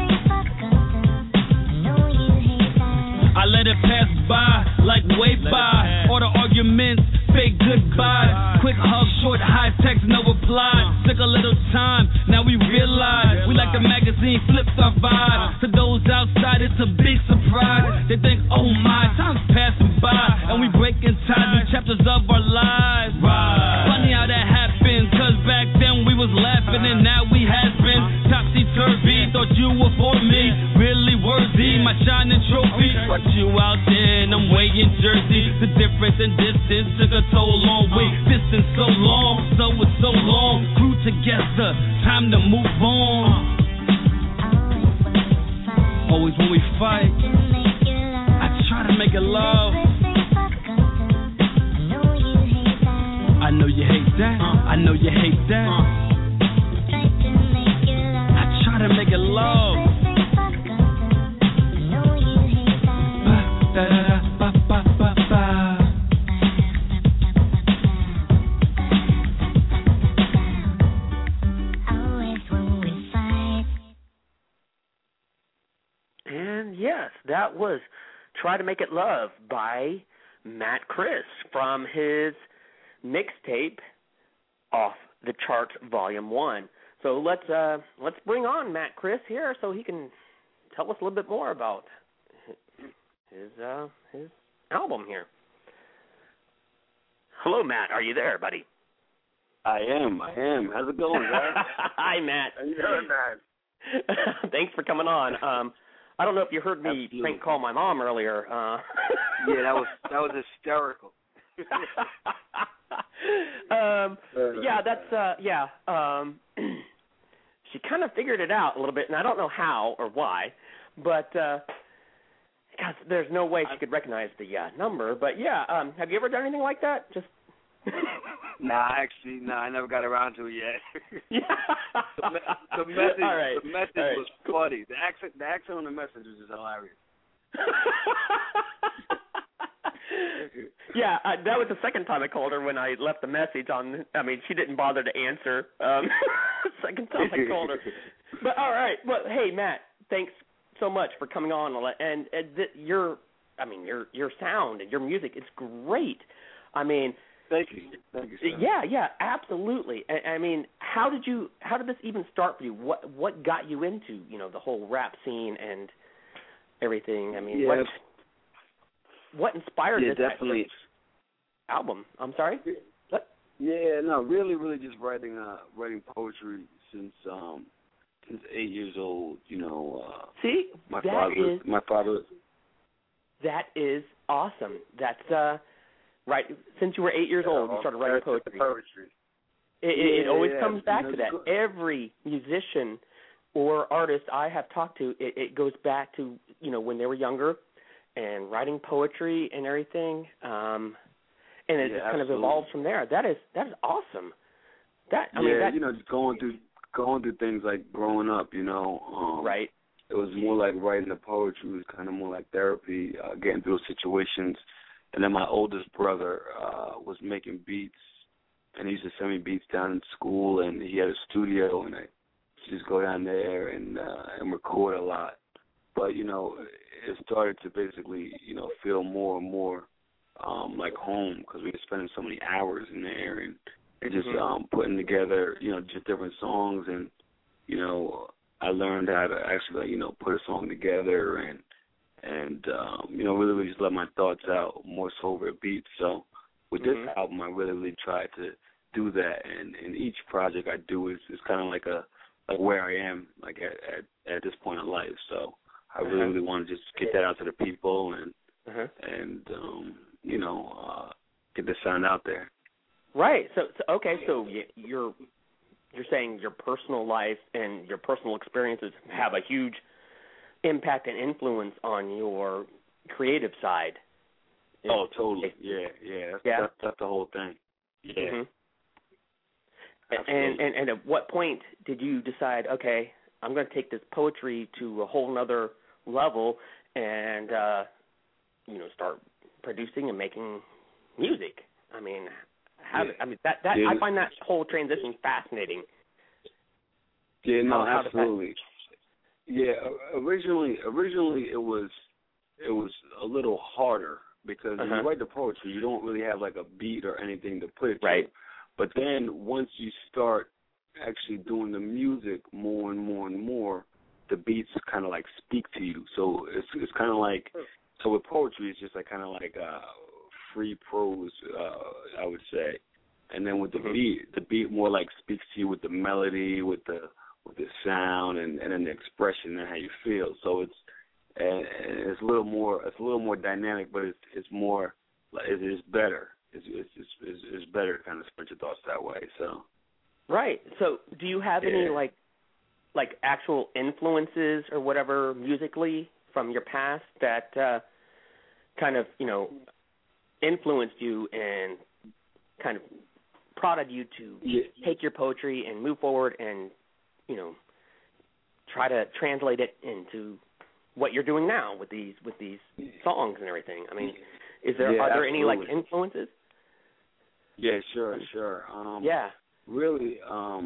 S2: I let it pass by, like way by. All the arguments, fake goodbye. Quick hug, short high text, no reply. Took a little time, now we realize. We like the magazine, flips our vibe. To those outside, it's a big surprise. They think, oh my, time's passing by. And we breaking ties, new chapters of our lives. Funny how that happened, cause back then we was laughing and now we has been topsy-turvy. Thought you were for me, really worthy, my shining trophy. But you out there and I'm way in Jersey. The difference in distance took a toll on way. Distance so long, so it's so long. Grew together, time to move on. Always when we fight, I try to make it love. I know you hate that. I know you hate that. I try to make it love.
S10: And yes, that was Try to Make It Love by Matt Chris from his mixtape Off the Charts Volume 1. So let's bring on Matt Chris here so he can tell us a little bit more about his album here. Hello, Matt. Are you there, buddy?
S13: I am. How's it going, guys?
S10: Hi, Matt.
S5: How you doing, man?
S10: Thanks for coming on. I don't know if you heard me prank call my mom earlier.
S5: Yeah, that was hysterical.
S10: She kind of figured it out a little bit, and I don't know how or why, but because there's no way she could recognize the number. But yeah, have you ever done anything like that? Just
S5: Actually, I never got around to it yet. the message was funny. The accent on the message was just hilarious.
S10: Yeah, that was the second time I called her when I left the message on. I mean, she didn't bother to answer. Second time I called her. But all right. Well, hey, Matt, thanks so much for coming on. And your sound and your music is great. I mean,
S13: thank you. Sir.
S10: Yeah, absolutely. I mean, how did this even start for you? What got you into the whole rap scene and everything? I mean, what inspired this
S13: definitely
S10: album? I'm sorry. What?
S13: Yeah, no, really just writing poetry since 8 years old.
S10: See,
S13: my father.
S10: That is awesome. That's right. Since you were 8 years old, you started writing poetry. It always comes back to that. Good. Every musician or artist I have talked to, it goes back to when they were younger and writing poetry and everything. And it kind of evolved from there. That is awesome.
S13: Just going through things like growing up,
S10: right.
S13: It was more like writing the poetry. It was kind of more like therapy, getting through situations. And then my oldest brother was making beats, and he used to send me beats down in school, and he had a studio, and I just go down there and record a lot. But, it started to basically, feel more and more like home because we were spending so many hours in there and just putting together, just different songs. And, I learned how to actually, put a song together and really just let my thoughts out more so over a beat. So with this album, I really tried to do that. And each project I do is kind of like where I am, like at this point in life. So I really want to just get that out to the people and get the sound out there.
S10: Right. So you're saying your personal life and your personal experiences have a huge impact and influence on your creative side.
S13: Oh, totally. Yeah. That's the whole thing. Yeah.
S10: And at what point did you decide, okay, I'm going to take this poetry to a whole nother level and start producing and making music? I mean, I find that whole transition fascinating.
S13: Yeah, no, absolutely. Yeah, originally it was a little harder because when you write the poetry, you don't really have like a beat or anything to put it to. But then once you start actually doing the music more and more and more, the beats kind of like speak to you. So it's kind of like, so with poetry, it's just like kind of like free prose, I would say. And then with the beat more like speaks to you with the melody, with the sound, and then the expression and how you feel. So it's a little more dynamic, but it's more, it's better. It's better to kind of spread your thoughts that way. So.
S10: Right. So do you have any like actual influences or whatever musically from your past that kind of influenced you and kind of prodded you to take your poetry and move forward and try to translate it into what you're doing now with these songs and everything? I mean, are there any like influences?
S13: Yeah, sure. Really,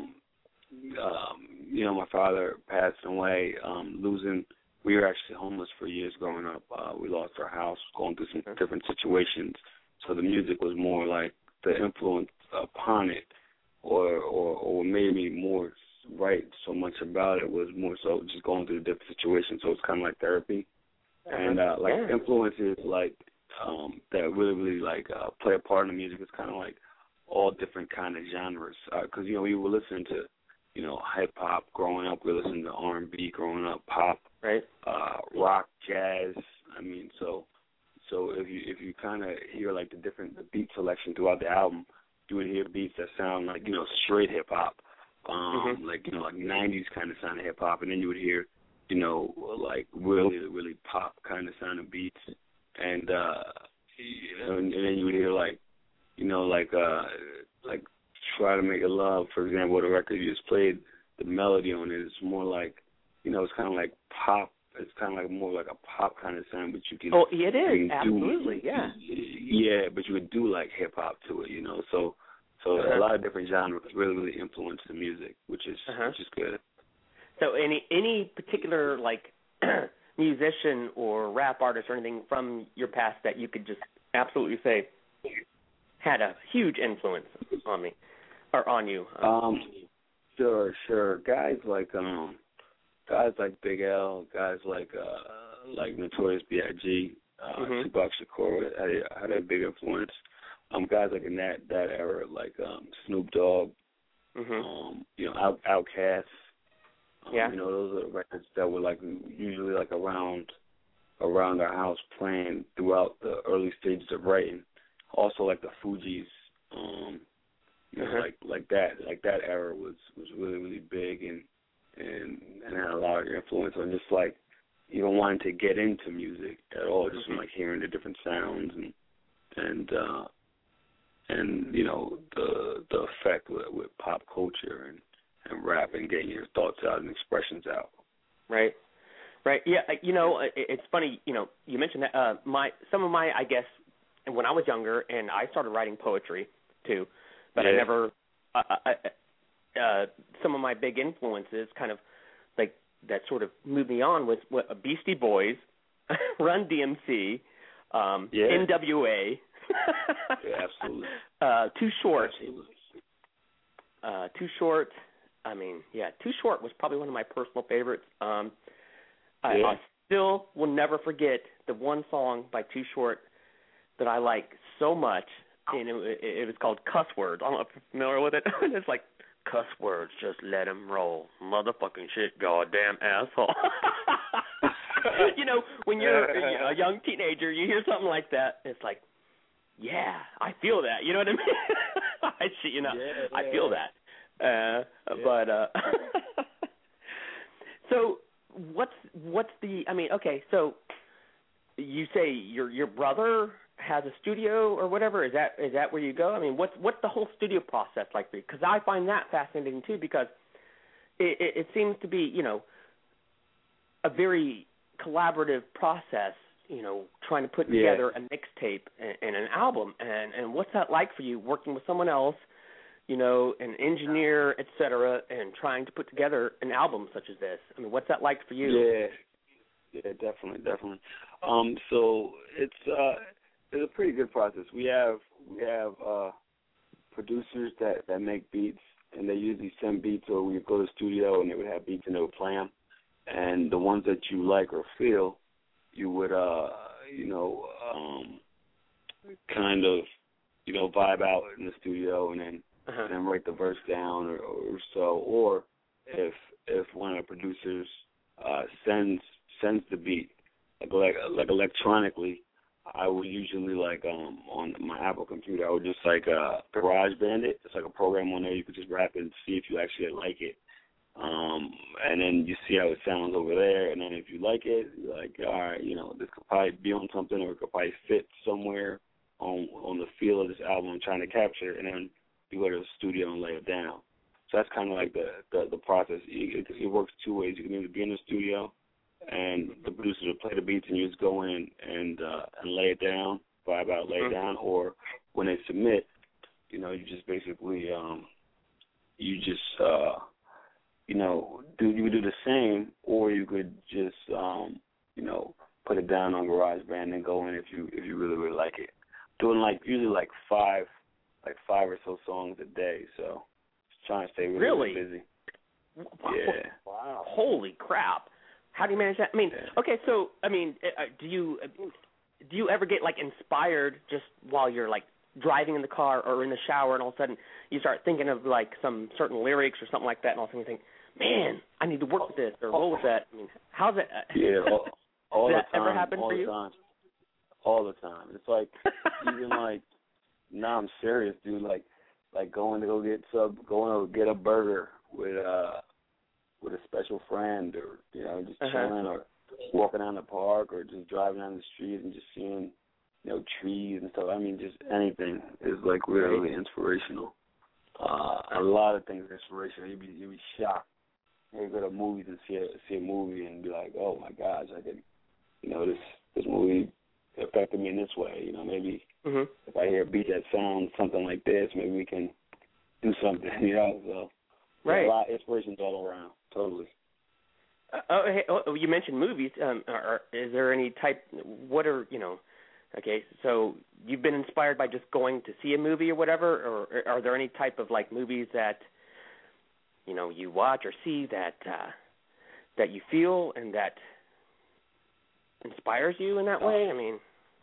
S13: my father passed away, we were actually homeless for years growing up. We lost our house, going through some different situations. So the music was more like the influence upon it, or made me more write so much about it was more so just going through the different situations. So it's kind of like therapy. And influences like that really like play a part in the music. It's kind of like all different kind of genres. Because we were listening to hip hop growing up. We were listening to R&B growing up, pop, rock, jazz. I mean, so if you kind of hear like the beat selection throughout the album, you would hear beats that sound like straight hip hop, like 90s kind of sound of hip hop, and then you would hear like really pop kind of sound of beats, and then you would hear like Try to Make It Love, for example, the record you just played. The melody on it is more like it's kind of like pop it's kind of like more like a pop kind of sound, but you can.
S10: Oh, it is absolutely, yeah.
S13: Yeah, but you would do like hip hop to it, So a lot of different genres really influence the music, which is good.
S10: So any particular like musician or rap artist or anything from your past that you could just absolutely say had a huge influence on me or on you?
S13: Sure. Guys like Big L, guys like Notorious B.I.G., Tupac Shakur had a big influence. Guys like in that era, like Snoop Dogg, Outkast. Those are records that were like usually like around our house playing throughout the early stages of writing. Also like the Fugees, like that era was really big and had a lot of influence on just like even wanting to get into music at all, just from like hearing the different sounds and the effect with pop culture and rap and getting your thoughts out and expressions out.
S10: Right. Yeah. It's funny. You mentioned that some of my, I guess, when I was younger, and I started writing poetry too, but I never. Some of my big influences, kind of like that, sort of moved me on was Beastie Boys, Run DMC, NWA.
S13: Absolutely.
S10: Too Short. Too Short. I mean, Too Short was probably one of my personal favorites. I still will never forget the one song by Too Short that I like so much, and it was called Cuss Words. I don't know if you're familiar with it. It's like, cuss words, just let 'em roll. Motherfucking shit, goddamn asshole. When you're a young teenager, you hear something like that, it's like, yeah, I feel that. You know what I mean? I feel that. But so what's the? I mean, okay, so you say your brother has a studio or whatever. Is that where you go? I mean, what's the whole studio process like? Because I find that fascinating too, because it seems to be a very collaborative process. Trying to put together a mixtape and an album, and what's that like for you, working with someone else, an engineer, et cetera, and trying to put together an album such as this? I mean, what's that like for you?
S13: Yeah, definitely. So it's a pretty good process. We have producers that make beats, and they usually send beats, or we go to the studio and they would have beats and they would play them, and the ones that you like or feel, you would kind of vibe out in the studio and then write the verse down or so. Or if one of the producers sends the beat like electronically, I would usually on my Apple computer, I would just GarageBand it. It's like a program on there. You could just rap it and see if you actually like it. And then you see how it sounds over there, and then if you like it, you're like, all right, this could probably be on something, or it could probably fit somewhere on the feel of this album I'm trying to capture, and then you go to the studio and lay it down. So that's kind of like the process. It works two ways. You can either be in the studio, and the producer will play the beats, and you just go in and lay it down, vibe out, lay it down, or when they submit, you just basically you could do the same, or you could just put it down on GarageBand and go in if you really, really like it. Doing usually five or so songs a day, so just trying to stay really busy. Yeah.
S10: Wow. Holy crap. How do you manage that? I mean, okay, so do you ever get inspired just while you're driving in the car or in the shower, and all of a sudden you start thinking of some certain lyrics or something like that, and all of a sudden you think, man, I need to work with this or roll with that? I mean, how's it?
S13: Yeah, all
S10: Does
S13: the
S10: that
S13: time.
S10: ever happen
S13: all
S10: for
S13: the
S10: you?
S13: Time. All the time. It's even nah, I'm serious, dude. Going to go get a burger with a special friend, or just chilling, or walking down the park, or just driving down the street and just seeing trees and stuff. I mean, just anything is really inspirational. A lot of things are inspirational. You'd be shocked maybe go to movies and see a movie and be like, oh my gosh, I could, this movie affected me in this way. Maybe if I hear a beat that sounds something like this, maybe we can do something. So
S10: right.
S13: A lot of inspirations all around. Totally.
S10: You mentioned movies. Is there any type? What are Okay, so you've been inspired by just going to see a movie or whatever, or are there any type of like movies that you watch or see that you feel and that inspires you in that way? I mean,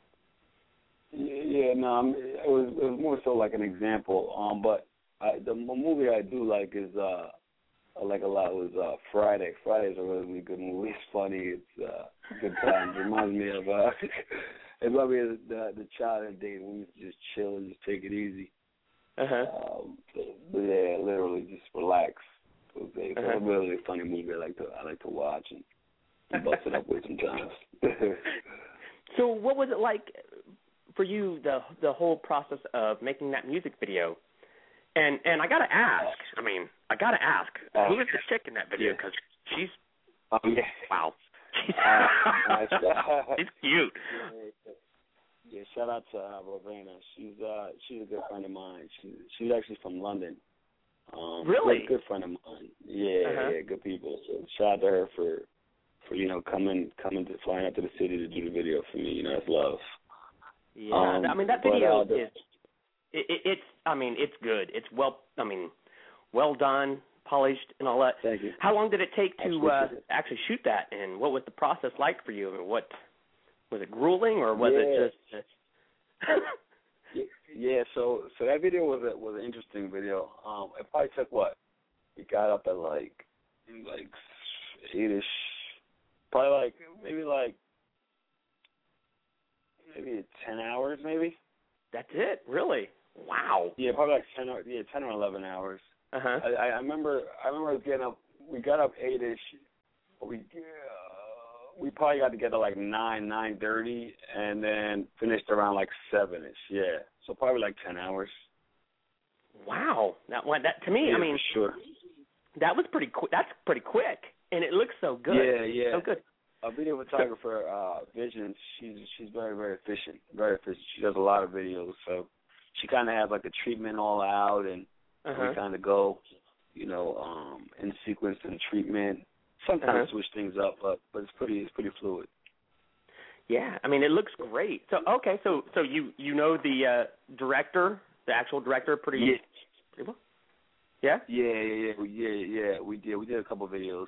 S13: it was more so like an example. But the movie I do like is I like a lot was Friday. Friday's a really good movie. It's funny. It's a good time. It reminds me of it reminds me of the childhood days when we used to just chill and just take it easy. Yeah, literally just relax. It's a really funny movie. I like to watch and bust it up with sometimes.
S10: So, what was it like for you the whole process of making that music video? And I gotta ask. Who is the chick in that video? Because she's wow. She's cute.
S13: Yeah, shout out to Ravenna. She's a good friend of mine. She's actually from London.
S10: Really?
S13: Good friend of mine. Yeah, good people. So shout out to her for coming to flying out to the city to do the video for me. That's love.
S10: Yeah, that video is. It's good. It's well done, polished, and all that.
S13: Thank you.
S10: How long did it take to actually shoot that, and what was the process like for you? What was it, grueling, or was it just?
S13: Yeah. So that video was an interesting video. It probably took we got up at like 8ish, probably maybe 10 hours, maybe.
S10: That's it, really. Wow.
S13: Yeah, probably like 10 or 11 hours. I remember getting up. We got up 8ish. We probably got together like 9:30, and then finished around like 7ish. Yeah, so probably like 10 hours.
S10: Wow. That to me,
S13: yeah, for sure.
S10: That was pretty quick. That's pretty quick, and it looks so good.
S13: Yeah.
S10: So good.
S13: A video photographer, Vision. She's very, very efficient. Very efficient. She does a lot of videos, so she kind of has like the treatment all out, and we kind of go, in sequence and treatment. Sometimes switch things up, but it's pretty fluid.
S10: Yeah, it looks great. So so you know the director, the actual director, pretty well. Yeah.
S13: Yeah. We did a couple videos.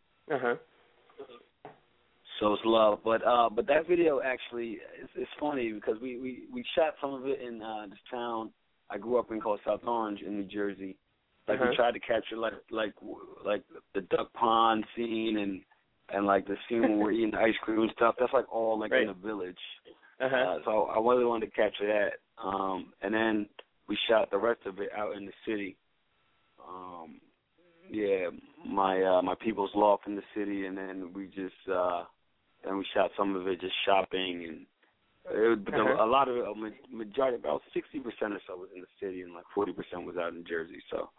S13: So it's love, but that video actually it's funny because we shot some of it in this town I grew up in called South Orange in New Jersey. Like we tried to capture like the duck pond scene and like the scene when we're eating ice cream and stuff. That's like all like in a village. So I really wanted to capture that. And then we shot the rest of it out in the city. My people's loft in the city, and then we just we shot some of it just shopping, and a lot of it, majority, about 60% or so was in the city, and like 40% was out in Jersey. So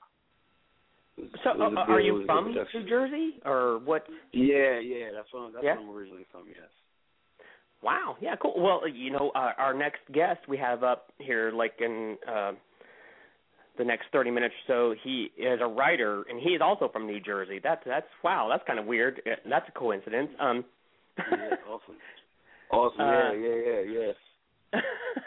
S10: are you from New Jersey or what?
S13: Yeah, that's where I'm originally from. Yes.
S10: Wow. Yeah. Cool. Well, our next guest we have up here, like in the next 30 minutes or so, he is a writer, and he is also from New Jersey. That's wow. That's kind of weird. That's a coincidence.
S13: Yeah, awesome. Yeah.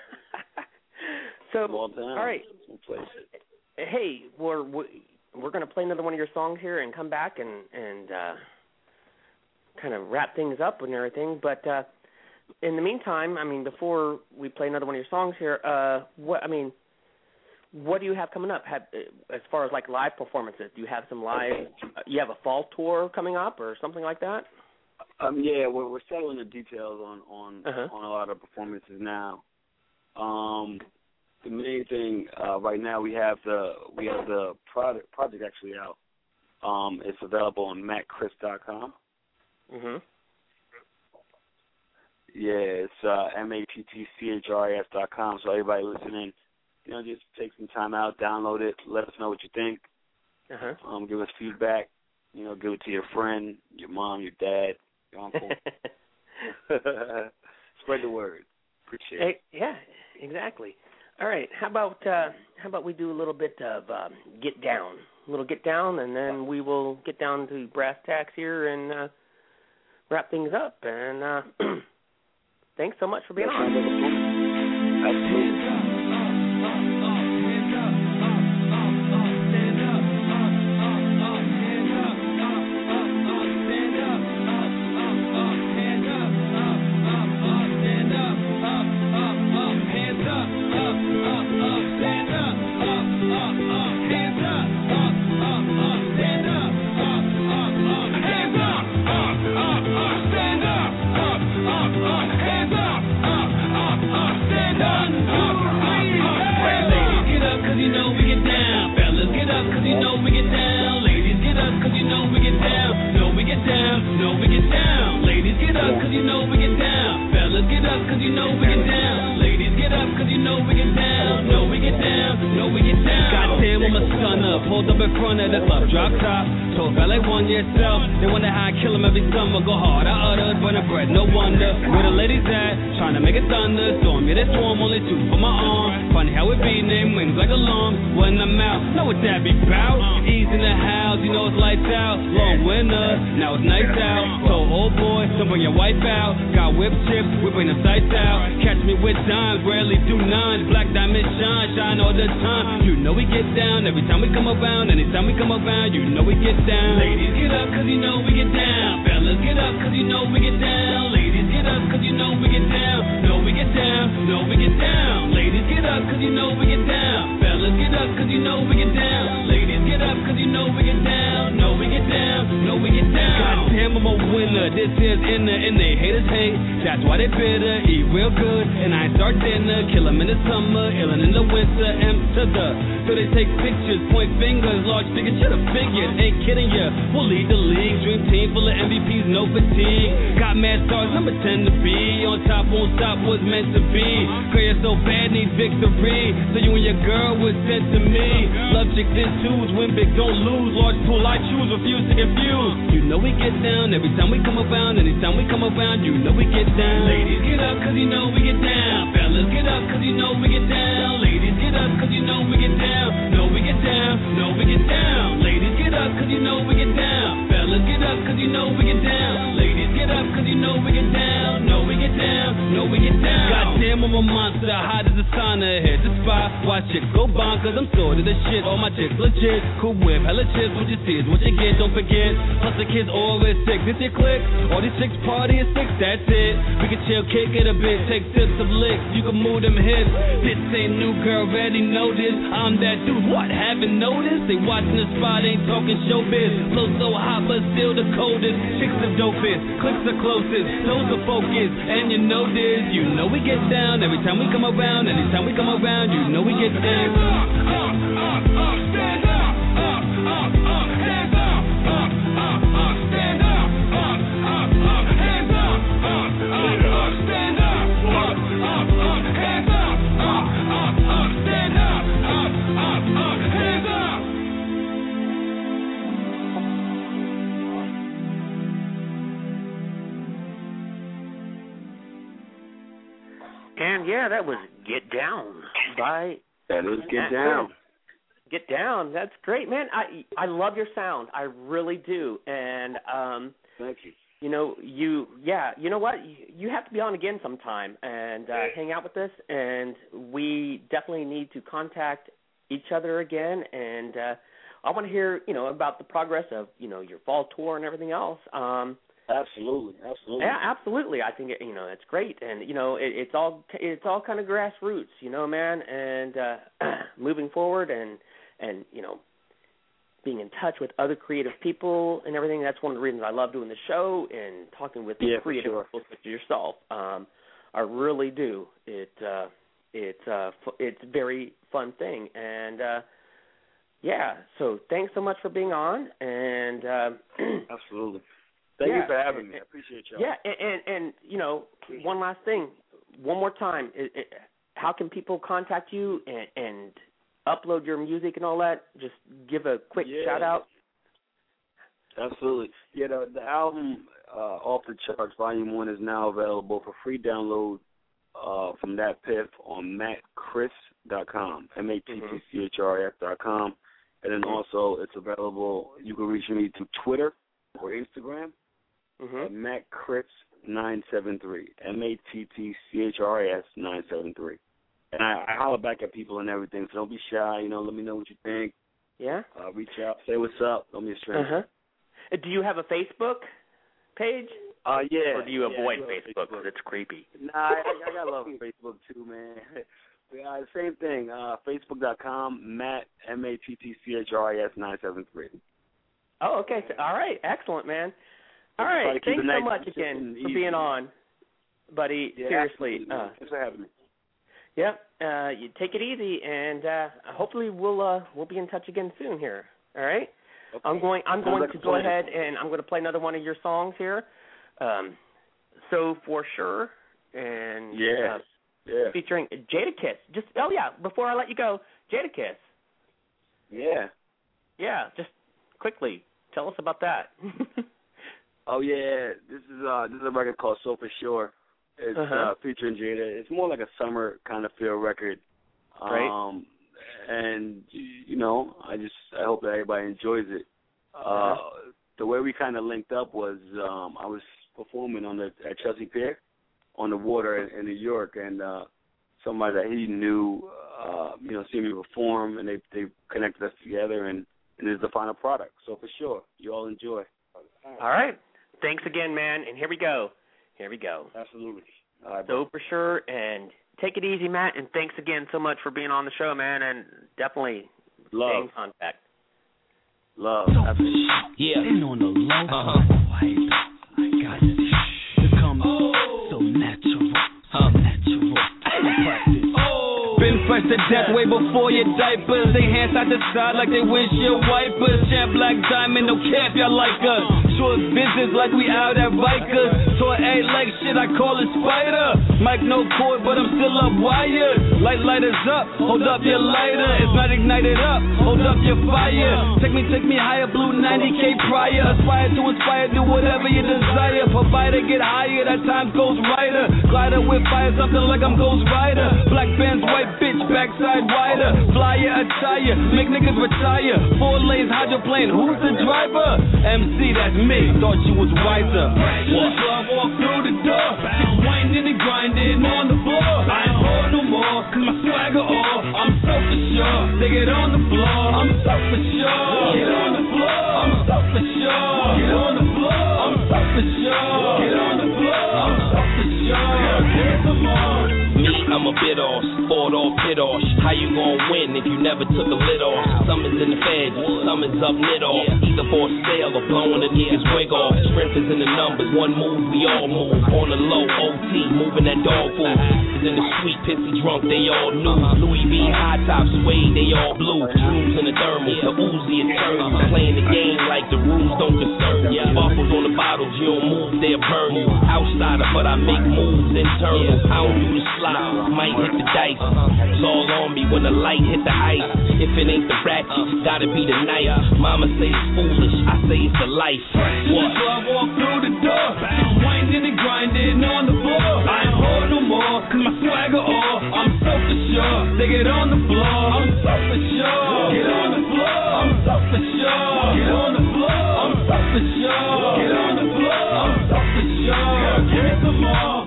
S10: So,
S13: small town.
S10: All right. Hey, we're going to play another one of your songs here and come back and kind of wrap things up and everything. But in the meantime, before we play another one of your songs here, what do you have coming up? As far as like live performances, do you have some live? You have a fall tour coming up or something like that?
S13: Yeah, we're settling the details on a lot of performances now. The main thing right now we have the project actually out. It's available on mattchris.com. Yeah, it's mattchris.com. So everybody listening, just take some time out, download it, let us know what you think. Give us feedback. You know, give it to your friend, your mom, your dad, your uncle. Spread the word. Appreciate it.
S10: Yeah, exactly. All right. How about we do a little bit of get down, and then we will get down to brass tacks here and wrap things up. And thanks so much for being on.
S13: Absolutely.
S10: And yeah, that was Get Down by...
S13: That is Get Down.
S10: Get Down. That's great, man. I love your sound. I really do. And
S13: thank you.
S10: You know, you know what? You have to be on again sometime and hang out with us. And we definitely need to contact each other again. And I want to hear, about the progress of, your fall tour and everything else.
S13: Absolutely.
S10: Yeah, absolutely. I think it's great, and it's all kind of grassroots, man. And moving forward, and being in touch with other creative people and everything. That's one of the reasons I love doing the show and talking with creative people such as yourself. I really do. It's a very fun thing, and So thanks so much for being on, and
S13: absolutely. Thank you for having me. I appreciate y'all.
S10: Yeah, and one last thing, one more time. How can people contact you and upload your music and all that? Just give a quick shout out.
S13: Absolutely. Yeah, the album Off the Charts Volume 1 is now available for free download from DatPiff on mattchris.com, mattchris.com. And then also it's available, you can reach me through Twitter or Instagram at mattchris973, mattchris 973. And I holler back at people and everything, so don't be shy, let me know what you think.
S10: Yeah?
S13: Reach out, say what's up, don't be a stranger.
S10: Do you have a Facebook page?
S13: Yeah.
S10: Or do you avoid Facebook because it's creepy?
S13: Nah, I got love for Facebook too, man. Same thing, facebook.com, Matt, mattchris 973.
S10: Oh, okay. All right. Excellent, man. All right. Thanks so much again for being on, buddy.
S13: Yeah,
S10: seriously.
S13: Thanks for having me.
S10: Yep. You take it easy, and hopefully we'll be in touch again soon here. All right. Okay. I'm going to go ahead and I'm going to play another one of your songs here. So for sure, and featuring Jadakiss. Before I let you go, Jadakiss.
S13: Yeah.
S10: Yeah. Just quickly tell us about that.
S13: Oh yeah, this is a record called So For Sure. It's featuring Jada. It's more like a summer kind of feel record.
S10: Right.
S13: And I hope that everybody enjoys it. The way we kind of linked up was I was performing at Chelsea Pier on the water in New York, and somebody that he knew, seen me perform, and they connected us together, and it is the final product. So for sure, you all enjoy.
S10: All right. Thanks again, man. And here we go.
S13: Absolutely. All right,
S10: so for sure, and take it easy, Matt, and thanks again so much for being on the show, man, and definitely stay in contact.
S13: Love.
S2: Yeah. Been on the low. I got it. It comes so natural. Practice. Been fresh to death way before your diapers. They hands side to side like they windshield wipers. Champ Black Diamond, no cap, y'all like us. Short visits like we out at Rikers. Tour A leg shit, I call it Spider. Mic no cord, but I'm still up wired. Lighters up, hold up your lighter. It's not ignited up, hold up your fire. Take me higher, blue 90K prior. Aspire to inspire, do whatever you desire. Provider, get higher, that time goes rider. Glider with fire, something like I'm Ghost Rider. Black bands, white bitch, backside wider. Flyer, attire, make niggas retire. 4 lanes, hydroplane, who's the driver? MC, that's me, thought you was wiser. What? Walk through the door, just winding and grinding on the floor. I ain't bored no more, cause my swagger all. I'm so for sure, they get on the floor. I'm so for sure, get on the floor. I'm so for sure, get on the floor. I'm so for sure, get on the floor. I'm so for sure, get some more.
S14: Me, I'm a bit off, sport off, pit off. How you gon' win if you never took a lid off? Some is in the feds, some is up mid off. Either for sale or blowing a nigga's wig off. Strength is in the numbers, one move, we all move. On the low, OT, moving that dog food. Is in the sweet, pissy drunk, they all new. Louis V, high top, suede, they all blue. Shrooms in the thermal, the Uzi is turning. Playing the game like the rules don't concern you. Buffles on the bottles, you don't move, they'll burn you. Outsider, but I make moves internal. I don't do the slot, might hit the dice. It's all on me when the light hit the ice. If it ain't the ratchet, gotta be the knife. Mama say it's foolish, I say it's the life. What?
S2: So I walk through the door, just winding and grinding on the floor. I ain't bored no more, cause my swagger all. I'm so for sure, they get on the floor. I'm so for sure, get on the floor. I'm so for sure, get on the floor. I'm so for sure, get on the floor. I'm so for sure, get some more.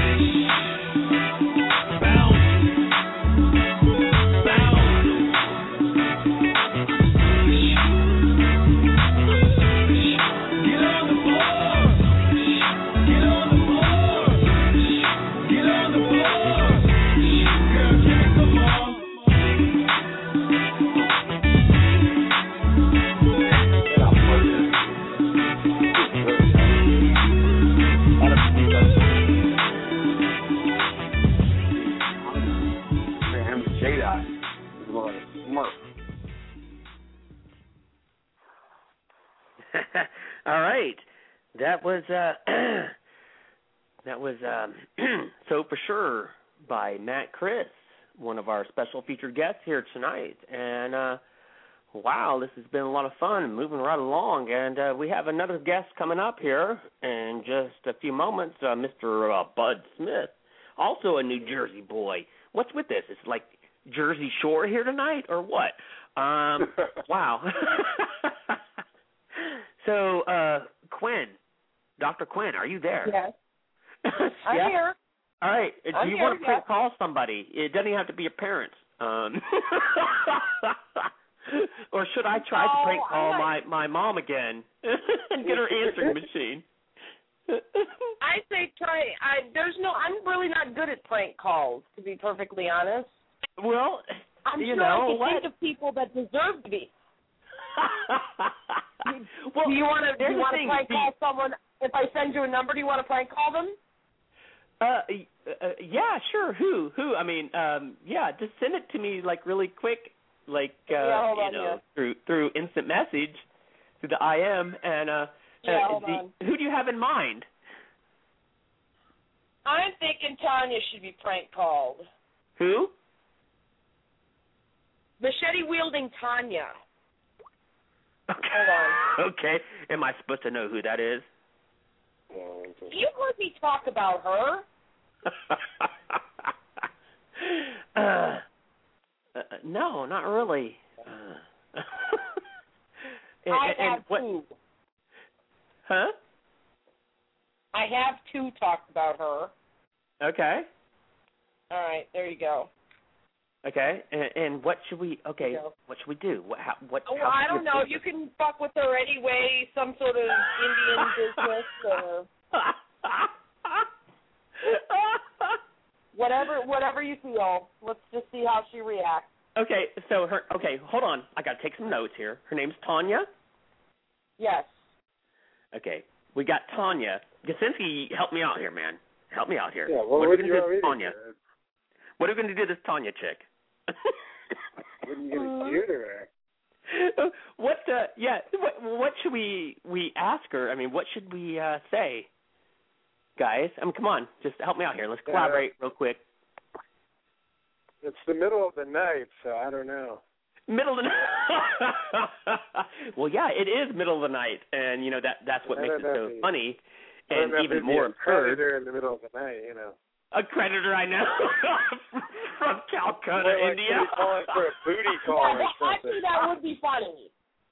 S10: All right, that was So For Sure by Matt Chris, one of our special featured guests here tonight, and wow, this has been a lot of fun, moving right along. And we have another guest coming up here in just a few moments, Mr. Bud Smith, also a New Jersey boy. What's with this? It's like Jersey Shore here tonight, or what? Wow. So, Quinn, Dr. Quinn, are you there?
S8: Yes.
S10: I'm
S8: here.
S10: All right. Do
S8: I'm
S10: you
S8: here,
S10: want to prank call somebody? It doesn't even have to be your parents. Or should I try to prank call my mom again and get her answering machine?
S8: I say try. I'm really not good at prank calls, to be perfectly honest.
S10: Well,
S8: I'm
S10: you
S8: sure
S10: know
S8: I can
S10: what?
S8: think of people that deserve to be.
S10: Well,
S8: do you want to
S10: thing,
S8: prank call someone? If I send you a number, do you want to prank call them?
S10: Yeah, sure. Who? I mean, yeah, just send it to me like really quick, like through instant message, through the IM, and who do you have in mind?
S8: I'm thinking Tanya should be prank called.
S10: Who?
S8: Machete-wielding Tanya.
S10: Okay.
S8: Hold on.
S10: Okay. Am I supposed to know who that is?
S8: You heard me talk about her.
S10: No, not really.
S8: I have two.
S10: Huh?
S8: I have two talked about her.
S10: Okay.
S8: All right, there you go.
S10: Okay, and what should we? Okay, what should we do? What?
S8: Well, I don't know. You can fuck with her anyway. Some sort of Indian business or whatever you feel. Let's just see how she reacts.
S10: Okay, so hold on. I got to take some notes here. Her name's Tanya?
S8: Yes.
S10: Okay, we got Tanya. Gasinski, help me out here, man. Help me out here.
S5: Yeah,
S10: what are we going to do with Tanya? What are we going to do with this Tanya chick?
S5: What are you going to do to her?
S10: What should we ask her? I mean, what should we say? Guys, I mean, come on. Just help me out here. Let's collaborate real quick.
S5: It's the middle of the night, so I don't know.
S10: Middle of the night. Well, yeah, it is middle of the night, and you know that's what makes it so funny, and even more absurd.
S5: Predator in the middle of the night, you know.
S10: A creditor, I know, from Calcutta, India.
S5: Calling for a booty call or something.
S8: Actually, that would be funny.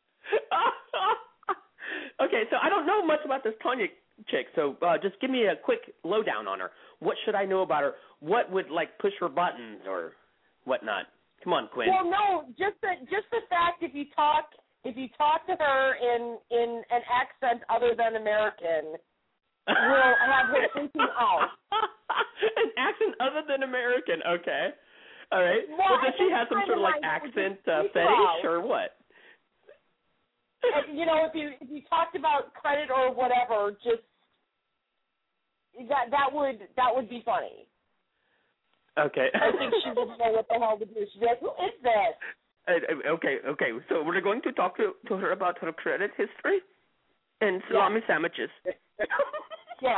S10: Okay, so I don't know much about this Tanya chick, so just give me a quick lowdown on her. What should I know about her? What would push her buttons or whatnot? Come on, Quinn.
S8: Well, no, just the fact if you talk to her in an accent other than American, we'll have her thinking out.
S10: An accent other than American, okay. All right.
S8: Well,
S10: does she have some sort of accent fetish or what?
S8: And, if you talked about credit or whatever, just that would be funny.
S10: Okay.
S8: I think she wouldn't know what the hell to do. She'd be like, "Who is this?"
S10: Okay. So we're going to talk to her about her credit history and salami sandwiches.
S8: Yeah.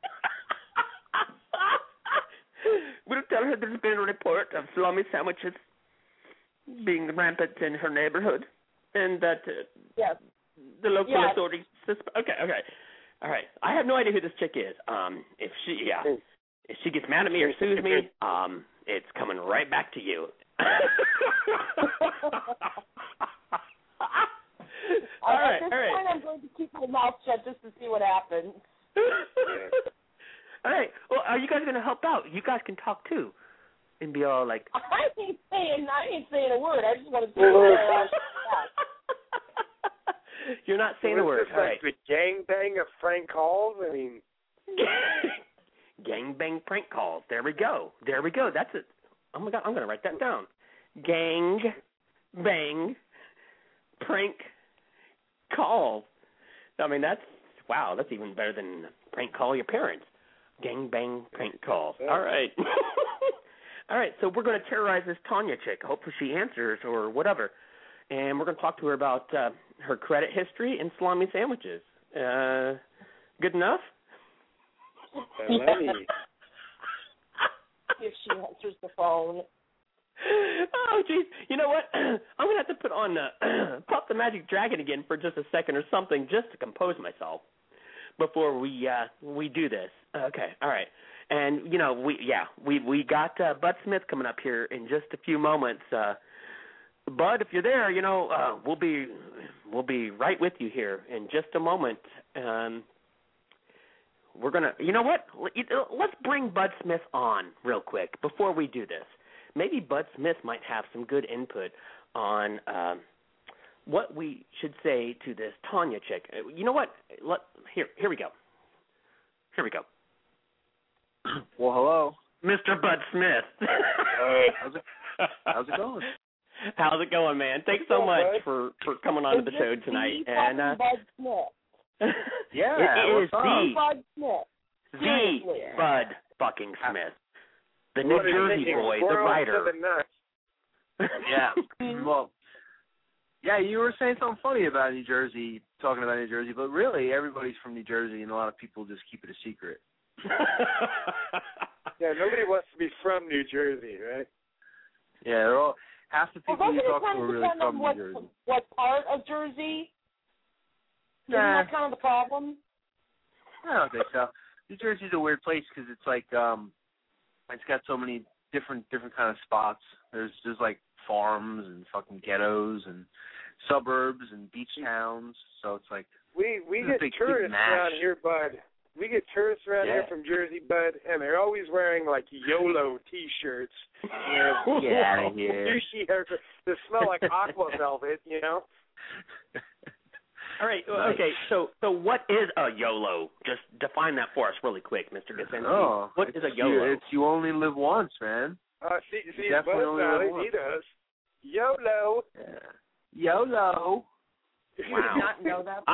S10: We'll tell her there's been a report of salami sandwiches being rampant in her neighborhood, and that the local authorities suspect. Okay. All right. I have no idea who this chick is. If she gets mad at me or sues me, it's coming right back to you. All right.
S8: At this point, I'm going to keep my mouth shut just to see what happens.
S10: All right. Well, are you guys going to help out? You guys can talk too, and be all like.
S8: I ain't saying a word. I just want to see what happens.
S10: You're not saying a word.
S5: All right. The gangbang of prank calls. I mean.
S10: Gangbang prank calls. There we go. That's it. Oh my God, I'm going to write that down. Gang bang prank calls. I mean, that's even better than prank call your parents. Gang bang prank calls. All right. All right, so we're going to terrorize this Tanya chick. Hopefully she answers or whatever. And we're going to talk to her about her credit history and salami sandwiches. Good enough?
S8: If she answers the phone.
S10: Oh, geez. You know what? I'm going to have to put on Puff the Magic Dragon again for just a second or something just to compose myself before we do this. Okay, all right. And, you know, we got Bud Smith coming up here in just a few moments. Bud, if you're there, you know, we'll be right with you here in just a moment. We're going to, you know what? Let's bring Bud Smith on real quick before we do this. Maybe Bud Smith might have some good input on what we should say to this Tanya chick. You know what? Here we go. Here we go.
S15: Well, hello.
S10: Mr. Bud Smith.
S15: How's it going?
S10: How's it going, man? Thanks so much for coming on to the show tonight. And
S8: Bud Smith.
S15: Yeah,
S10: it is
S8: Bud Smith.
S10: the Bud fucking Smith, the New Jersey boy, the writer.
S15: Yeah. Well, yeah, you were saying something funny about New Jersey, talking about New Jersey, but really everybody's from New Jersey, and a lot of people just keep it a secret.
S5: Yeah, nobody wants to be from New Jersey, right?
S15: Yeah, they're all half the people you talk to are really from New Jersey.
S8: What part of Jersey? Isn't that kind of the problem?
S15: I don't think so. New Jersey's a weird place because it's like it's got so many different kind of spots. There's like farms and fucking ghettos and suburbs and beach towns. So it's like
S5: we get tourists around here, Bud. We get tourists around here from Jersey, Bud, and they're always wearing like YOLO T-shirts.
S15: Get out of here.
S5: They smell like aqua velvet, you know.
S10: All right. Okay. So what is a YOLO? Just define that for us really quick, Mr. Gasinski.
S15: Oh,
S10: what is a YOLO?
S15: You only live once, man.
S5: See, Bud about it. He does. YOLO.
S15: Yeah. YOLO.
S10: Wow.
S8: Not know that.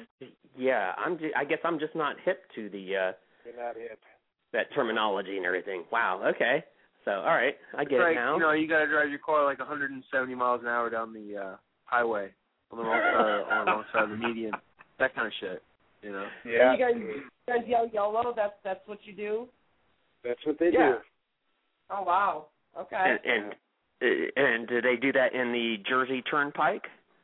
S10: I guess I'm just not hip to the.
S5: You're not hip.
S10: That terminology and everything. Wow. Okay. So all right, I get it now.
S15: You know, you got to drive your car like 170 miles an hour down the highway. On the wrong side of the median, that kind of shit, you know.
S8: Yeah. You guys yell YOLO. That's what you do.
S5: That's what they do.
S8: Oh wow. Okay.
S10: And do they do that in the Jersey Turnpike?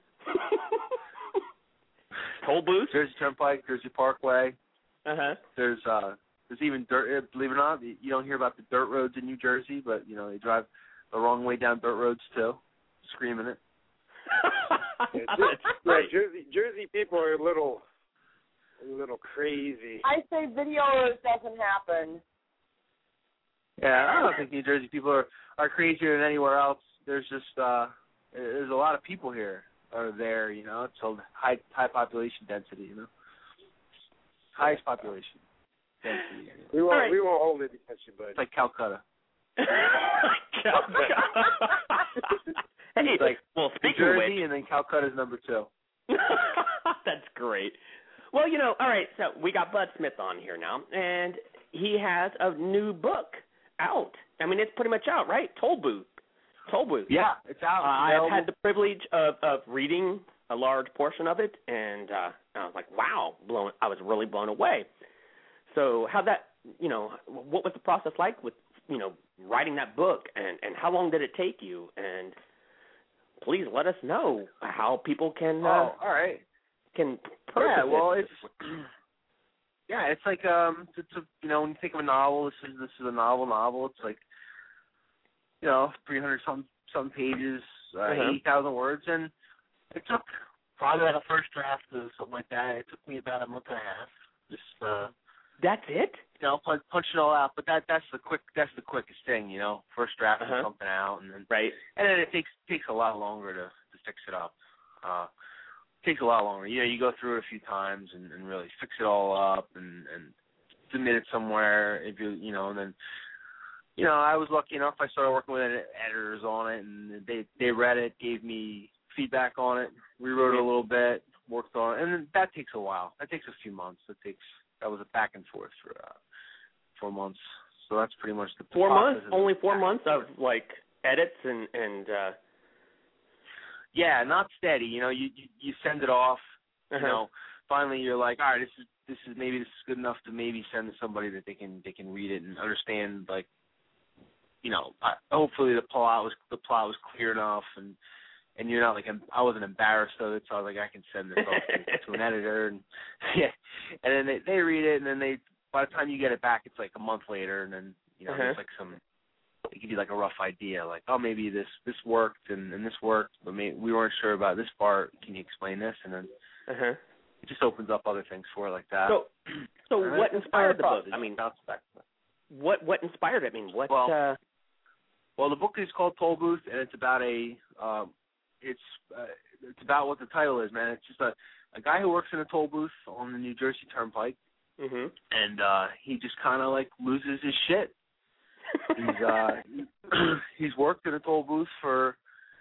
S10: Toll booth?
S15: Jersey Turnpike, Jersey Parkway.
S10: There's
S15: even dirt. Believe it or not, you don't hear about the dirt roads in New Jersey, but you know they drive the wrong way down dirt roads too, screaming it.
S5: Jersey people are a little crazy.
S8: I say video doesn't happen.
S15: Yeah, I don't think New Jersey people are crazier than anywhere else. There's just there's a lot of people here are there, you know. It's a high population density, you know. Highest population density.
S5: We won't hold it against you, bud.
S15: It's like Calcutta.
S10: Hey,
S15: like,
S10: well, speaking
S15: New Jersey,
S10: of which,
S15: and then Calcutta's number 2.
S10: That's great. Well, you know, all right, so we got Bud Smith on here now, and he has a new book out. I mean, it's pretty much out, right? Toll Booth.
S15: Yeah, it's out.
S10: I've had the privilege of reading a large portion of it, and I was like, wow, I was really blown away. So how that, you know, what was the process like with, you know, writing that book, and how long did it take you? And please let us know how people can
S15: all right.
S10: Can purchase
S15: it. Well,
S10: it's
S15: like it's a, you know, when you think of a novel, this is a novel. It's like, you know, 300 some pages, 80,000 words, and it took probably like a first draft or something like that. It took me about a month and a half. Just
S10: that's it.
S15: You know, punch it all out. But that's the quickest thing. You know, first draft something out, and then and then it takes a lot longer to fix it up. Takes a lot longer. You know, you go through it a few times and really fix it all up and submit it somewhere. If you know, and then, you know, I was lucky enough. I started working with editors on it, and they read it, gave me feedback on it, rewrote it a little bit, worked on it, and then that takes a while. That takes a few months. That was a back and forth for 4 months. So that's pretty much the
S10: 4 months. Only 4 months of like edits and.
S15: Yeah, not steady. You know, you send it off. You know, finally you're like, all right, this is good enough to maybe send to somebody that they can read it and understand like hopefully the plot was clear enough, and you're not like, I wasn't embarrassed of it, so I was like, I can send this off to an editor, and and then they read it, and then by the time you get it back, it's like a month later, and then there's like they give you like a rough idea, like, oh, maybe this worked and this worked, but maybe we weren't sure about this part. Can you explain this? And then it just opens up other things for it like that.
S10: So what inspired the book? I mean, what inspired it? I mean, what?
S15: Well, the book is called Toll Booth, and it's about it's about what the title is, man. It's just a guy who works in a toll booth on the New Jersey Turnpike, and he just kind of like loses his shit. He's worked in a toll booth for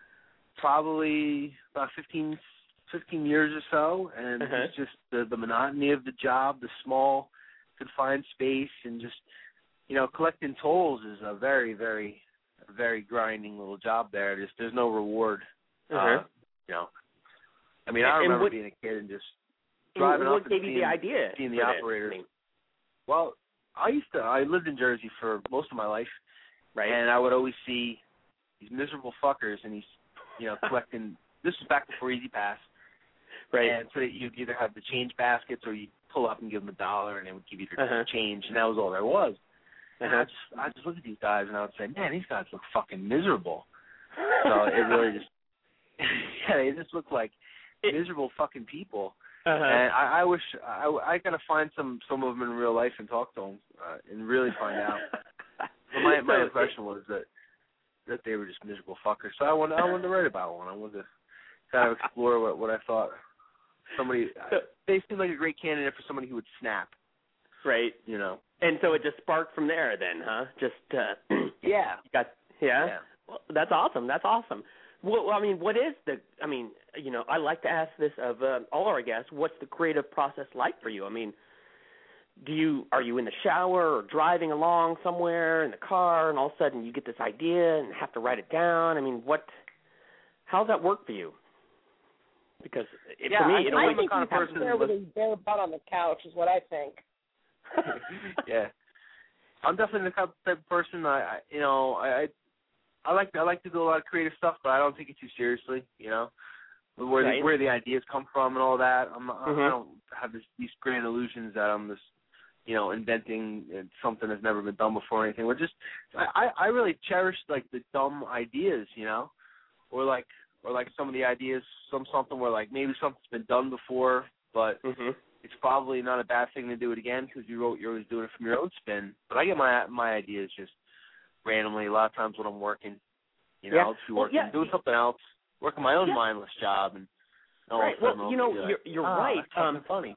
S15: probably about 15 years or so, and it's just the monotony of the job, the small confined space, and just collecting tolls is a very, very, very grinding little job there. There's no reward. I mean, I remember being a kid and just driving up and seeing the operators. Well, I lived in Jersey for most of my life, and I would always see these miserable fuckers, and he's, collecting. This was back before Easy Pass, and so you'd either have the change baskets or you'd pull up and give them $1, and they would give you their change, and that was all there was. And I just look at these guys, and I would say, man, these guys look fucking miserable. So it really just, they just look like miserable fucking people. And I wish I gotta find some of them in real life and talk to them and really find out. But my impression was that they were just miserable fuckers. So I wanted to write about one. I wanted to kind of explore what I thought. They seemed like a great candidate for somebody who would snap.
S10: Right. And so it just sparked from there then, huh? Just
S15: yeah.
S10: Yeah. Well, that's awesome. Well, I mean, I like to ask this of all our guests. What's the creative process like for you? I mean, are you in the shower or driving along somewhere in the car, and all of a sudden you get this idea and have to write it down? I mean, how's that work for you? Because for me, it always
S8: I think you have to stare with his bare butt on the couch is what I think.
S15: Yeah, I'm definitely the type of person. I like to do a lot of creative stuff, but I don't take it too seriously. Where the ideas come from and all that. I don't have these grand illusions that I'm this, inventing something that's never been done before or anything. We're just I really cherish like the dumb ideas, or like some of the ideas, something where like maybe something's been done before, but it's probably not a bad thing to do it again because you're always doing it from your own spin. But I get my ideas just randomly. A lot of times when I'm working, I'll just be working, doing something else, working my own mindless job, and all
S10: right.
S15: of a
S10: Well, you're right.
S15: That's funny.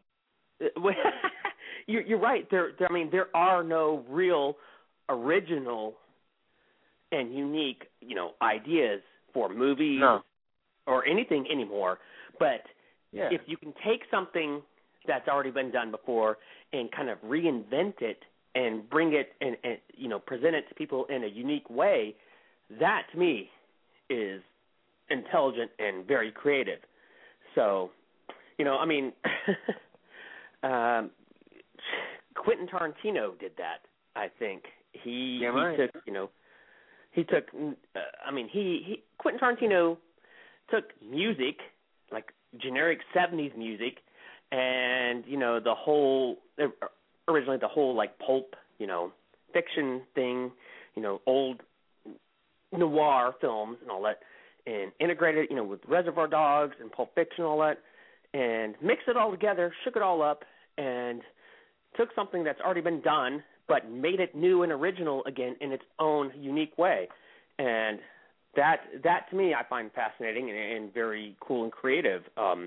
S10: You're right. There are no real original and unique, ideas for movies or anything anymore. But if you can take something that's already been done before and kind of reinvent it and bring it and present it to people in a unique way, that to me is intelligent and very creative. So, Quentin Tarantino did that. I think Quentin Tarantino took music, like generic 70s music, and originally the whole like pulp, fiction thing, old noir films and all that, and integrated it, with Reservoir Dogs and Pulp Fiction and all that, and mixed it all together, shook it all up, and took something that's already been done, but made it new and original again in its own unique way. And that to me I find fascinating and very cool and creative.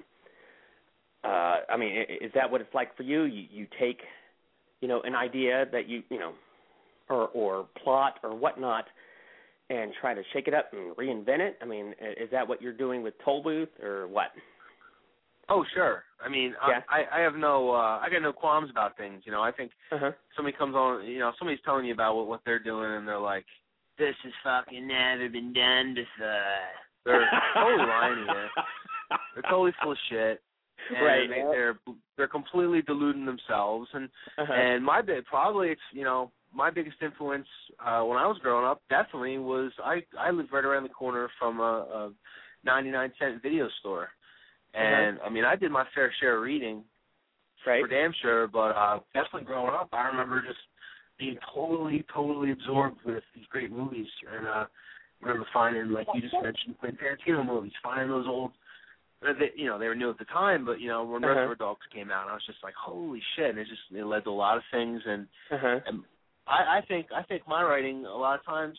S10: Is that what it's like for you? You take, an idea that or plot or whatnot, and try to shake it up and reinvent it? I mean, is that what you're doing with Toll Booth or what?
S15: Oh, sure. I mean, I have I got no qualms about things. I think somebody comes on, somebody's telling you about what they're doing, and they're like, this has fucking never been done before. They're totally lying to you. They're totally full of shit. And they're completely deluding themselves. And my bit, probably it's, my biggest influence when I was growing up definitely was I lived right around the corner from a 99-cent video store, and I mean I did my fair share of reading, for damn sure. But definitely growing up, I remember just being totally absorbed with these great movies, and I remember finding, like you just mentioned, Quentin Tarantino movies, finding those old. They were new at the time, but when Reservoir Dogs came out, I was just like, holy shit! And it led to a lot of things, and I think my writing a lot of times,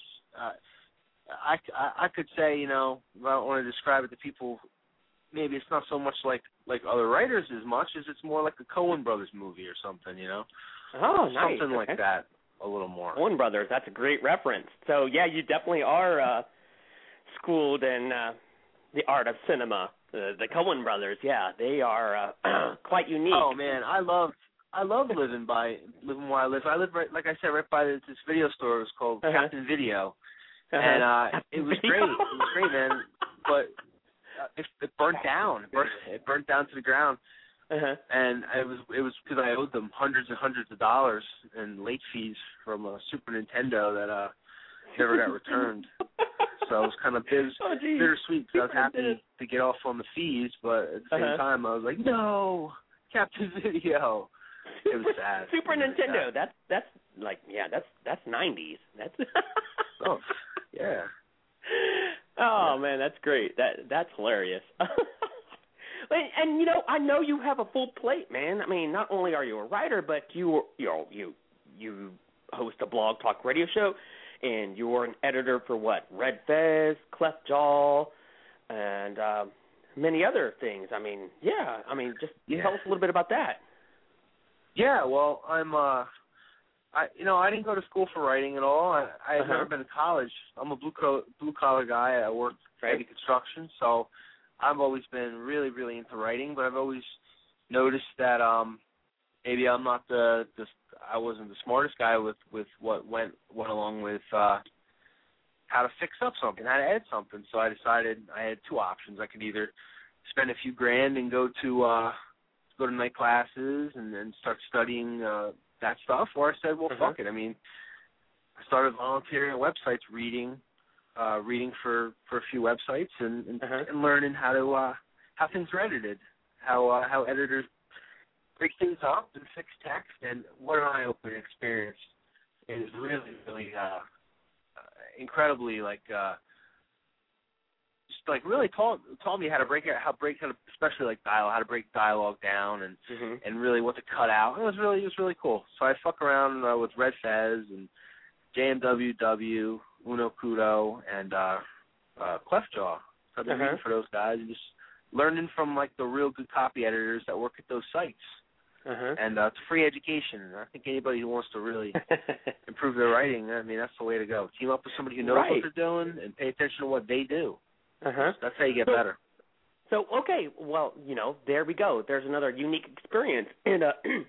S15: I could say, if I don't want to describe it to people, maybe it's not so much like other writers as much as it's more like a Coen Brothers movie or something,
S10: Oh, nice.
S15: Something like that, a little more.
S10: Coen Brothers, that's a great reference. So yeah, you definitely are schooled in the art of cinema. The Coen Brothers, yeah, they are quite unique.
S15: Oh man, I love living where I live. I live right, like I said, right by this video store. It was called Captain Video, and it was great. It was great, man. But it burnt down. It burnt down to the ground, and it was because I owed them hundreds and hundreds of dollars in late fees from a Super Nintendo that never got returned. So it was kind of bittersweet because I was happy to get off on the fees, but at the same time I was like, no, Captain Video. It was sad.
S10: Super Nintendo. Sad. That's like, yeah, that's 90s. That's
S15: oh yeah.
S10: Oh man, that's great. That's hilarious. And I know you have a full plate, man. I mean, not only are you a writer, but you host a blog talk radio show. And you were an editor for what? Red Fez, Cleft Jaw, and many other things. I mean, just tell us a little bit about that.
S15: Yeah, well, I didn't go to school for writing at all. I had never been to college. I'm a blue collar guy. I work heavy construction, so I've always been really, really into writing. But I've always noticed that maybe I'm not I wasn't the smartest guy with what went along with how to fix up something, how to edit something. So I decided I had two options. I could either spend a few grand and go to night classes and start studying that stuff, or I said, well, fuck it. I mean, I started volunteering at websites, reading for a few websites and learning how things are edited, how editors break things up and fix text, and what an eye-opening experience. It is really, really incredibly really taught me how to especially dialogue, how to break dialogue down and really what to cut out. It was really cool. So I fuck around with Red Fez and JMWW, Uno Kudo, and Cleft Jaw. So I've been reading for those guys and just learning from the real good copy editors that work at those sites. And it's free education. I think anybody who wants to really improve their writing, I mean, that's the way to go. Team up with somebody who knows what they're doing and pay attention to what they do. That's how you get better.
S10: So, okay, well, there we go. There's another unique experience. And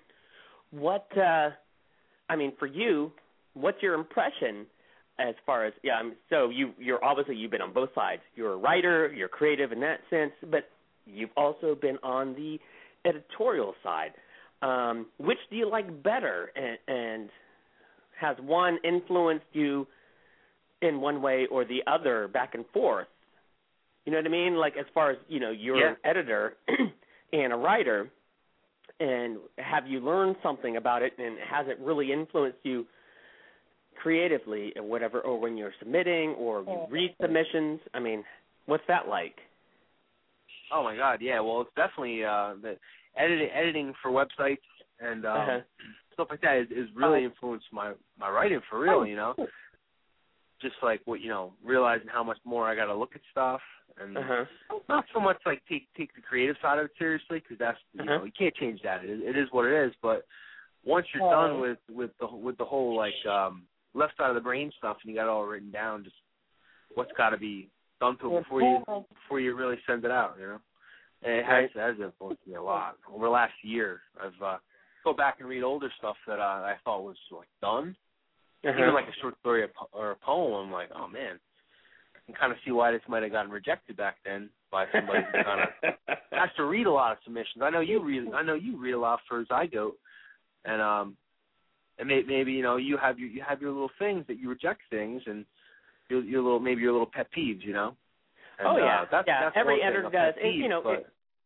S10: for you, what's your impression as far as, so you're obviously, you've been on both sides. You're a writer, you're creative in that sense, but you've also been on the editorial side. Which do you like better, and has one influenced you in one way or the other, back and forth? You know what I mean? As far as, you're an editor and a writer, and have you learned something about it, and has it really influenced you creatively, or whatever, or when you're submitting, or you read submissions? I mean, what's that like?
S15: Oh my God, yeah. Well, it's definitely the editing for websites and stuff like that is really influenced my writing for real. Just realizing how much more I got to look at stuff, and not so much take the creative side of it seriously, because that's you can't change that. It is what it is. But once you're done with the whole left side of the brain stuff, and you got it all written down, just what's got to be done to it before you really send it out, And it has influenced me a lot. Over the last year, I've go back and read older stuff that I thought was done. Even a short story or a poem, I'm like, oh man, I can kind of see why this might have gotten rejected back then by somebody who kind of has to read a lot of submissions. I know you read a lot for Zygote, and And maybe you have your little things that you reject things, and your little pet peeves, And, that's
S10: every editor does.
S15: Peeve,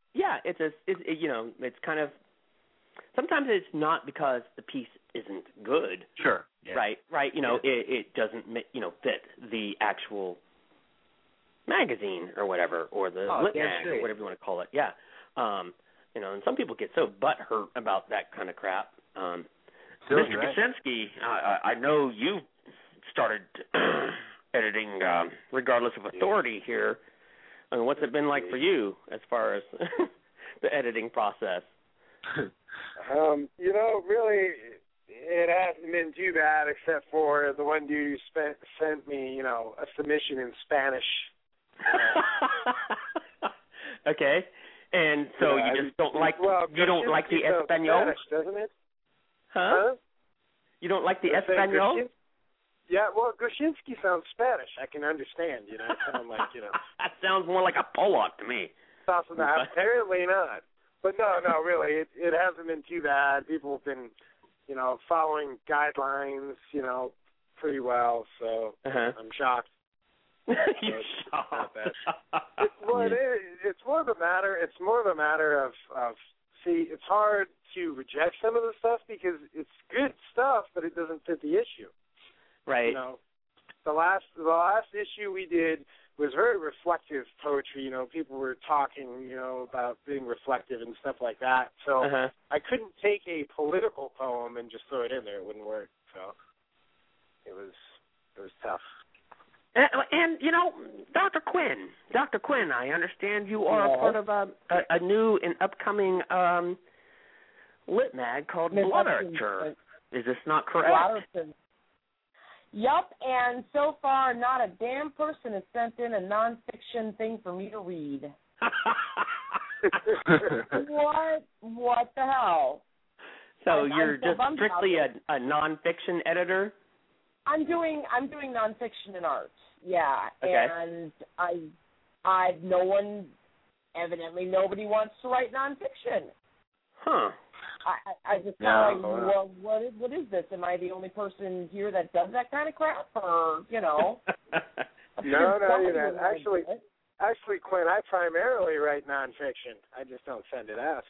S10: it's kind of, sometimes it's not because the piece isn't good.
S15: Sure. Yeah.
S10: Right. It doesn't fit the actual magazine or whatever, or the lit mag, or whatever you want to call it. Yeah. And some people get so butthurt about that kind of crap. Mr. Kaczynski, I know you started editing regardless of authority here. I mean, what's it been like for you as far as the editing process?
S5: Really, it hasn't been too bad, except for the one dude who sent me, a submission in Spanish.
S10: Okay, and so you just don't like you don't like the Espanol,
S5: Spanish, doesn't it?
S10: Huh? You don't like the Espanol?
S5: Yeah, well, Goshinsky sounds Spanish. I can understand, It sounds like,
S10: That sounds more like a Polak to me.
S5: Apparently not. But no, really, it hasn't been too bad. People have been, following guidelines, pretty well. So I'm shocked.
S10: You're shocked.
S5: It's more of a matter. It's more of a matter of see, it's hard to reject some of the stuff because it's good stuff, but it doesn't fit the issue.
S10: Right.
S5: The last issue we did was very reflective poetry. People were talking, about being reflective and stuff like that. So I couldn't take a political poem and just throw it in there. It wouldn't work. So it was tough.
S10: And Dr. Quinn, I understand you are a part of a new and upcoming lit mag called Blood. Is this not correct?
S8: Yup, and so far not a damn person has sent in a nonfiction thing for me to read. What the hell?
S10: So you're just strictly a nonfiction editor?
S8: I'm doing nonfiction and art. Yeah,
S10: okay.
S8: And evidently nobody wants to write nonfiction.
S10: Huh.
S8: I just kind of well, what is this? Am I the only person here that does that kind of crap? Or,
S5: No, you're not. Actually, Quinn, I primarily write nonfiction. I just don't send it out.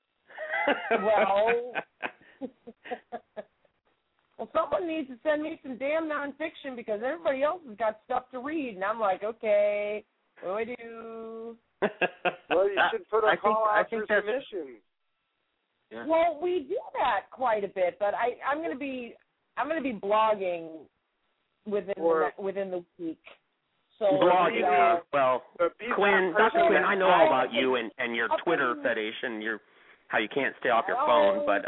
S8: Well, someone needs to send me some damn nonfiction because everybody else has got stuff to read, and I'm like, okay, what do I do?
S5: Well, you should put a call out for submissions.
S8: Yeah. Well, we do that quite a bit, but I'm going to be blogging within the week. So
S10: blogging, Quinn, Dr. Quinn, I know all about you and your Twitter fetish and how you can't stay off your phone, but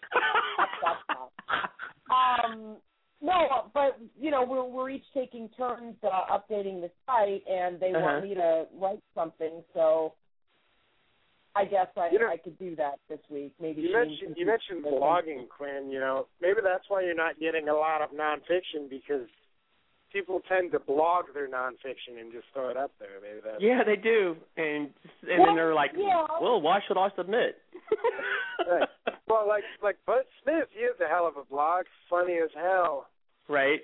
S8: no, but we're each taking turns updating the site, and they want me to write something, so I guess I could do that this week. Maybe
S5: you mentioned blogging, Quinn. Maybe that's why you're not getting a lot of nonfiction, because people tend to blog their nonfiction and just throw it up there. Maybe that's
S10: they do, and then they're like, well, why should I submit?
S5: Right. Well, like Bud Smith, he has a hell of a blog, funny as hell.
S10: Right.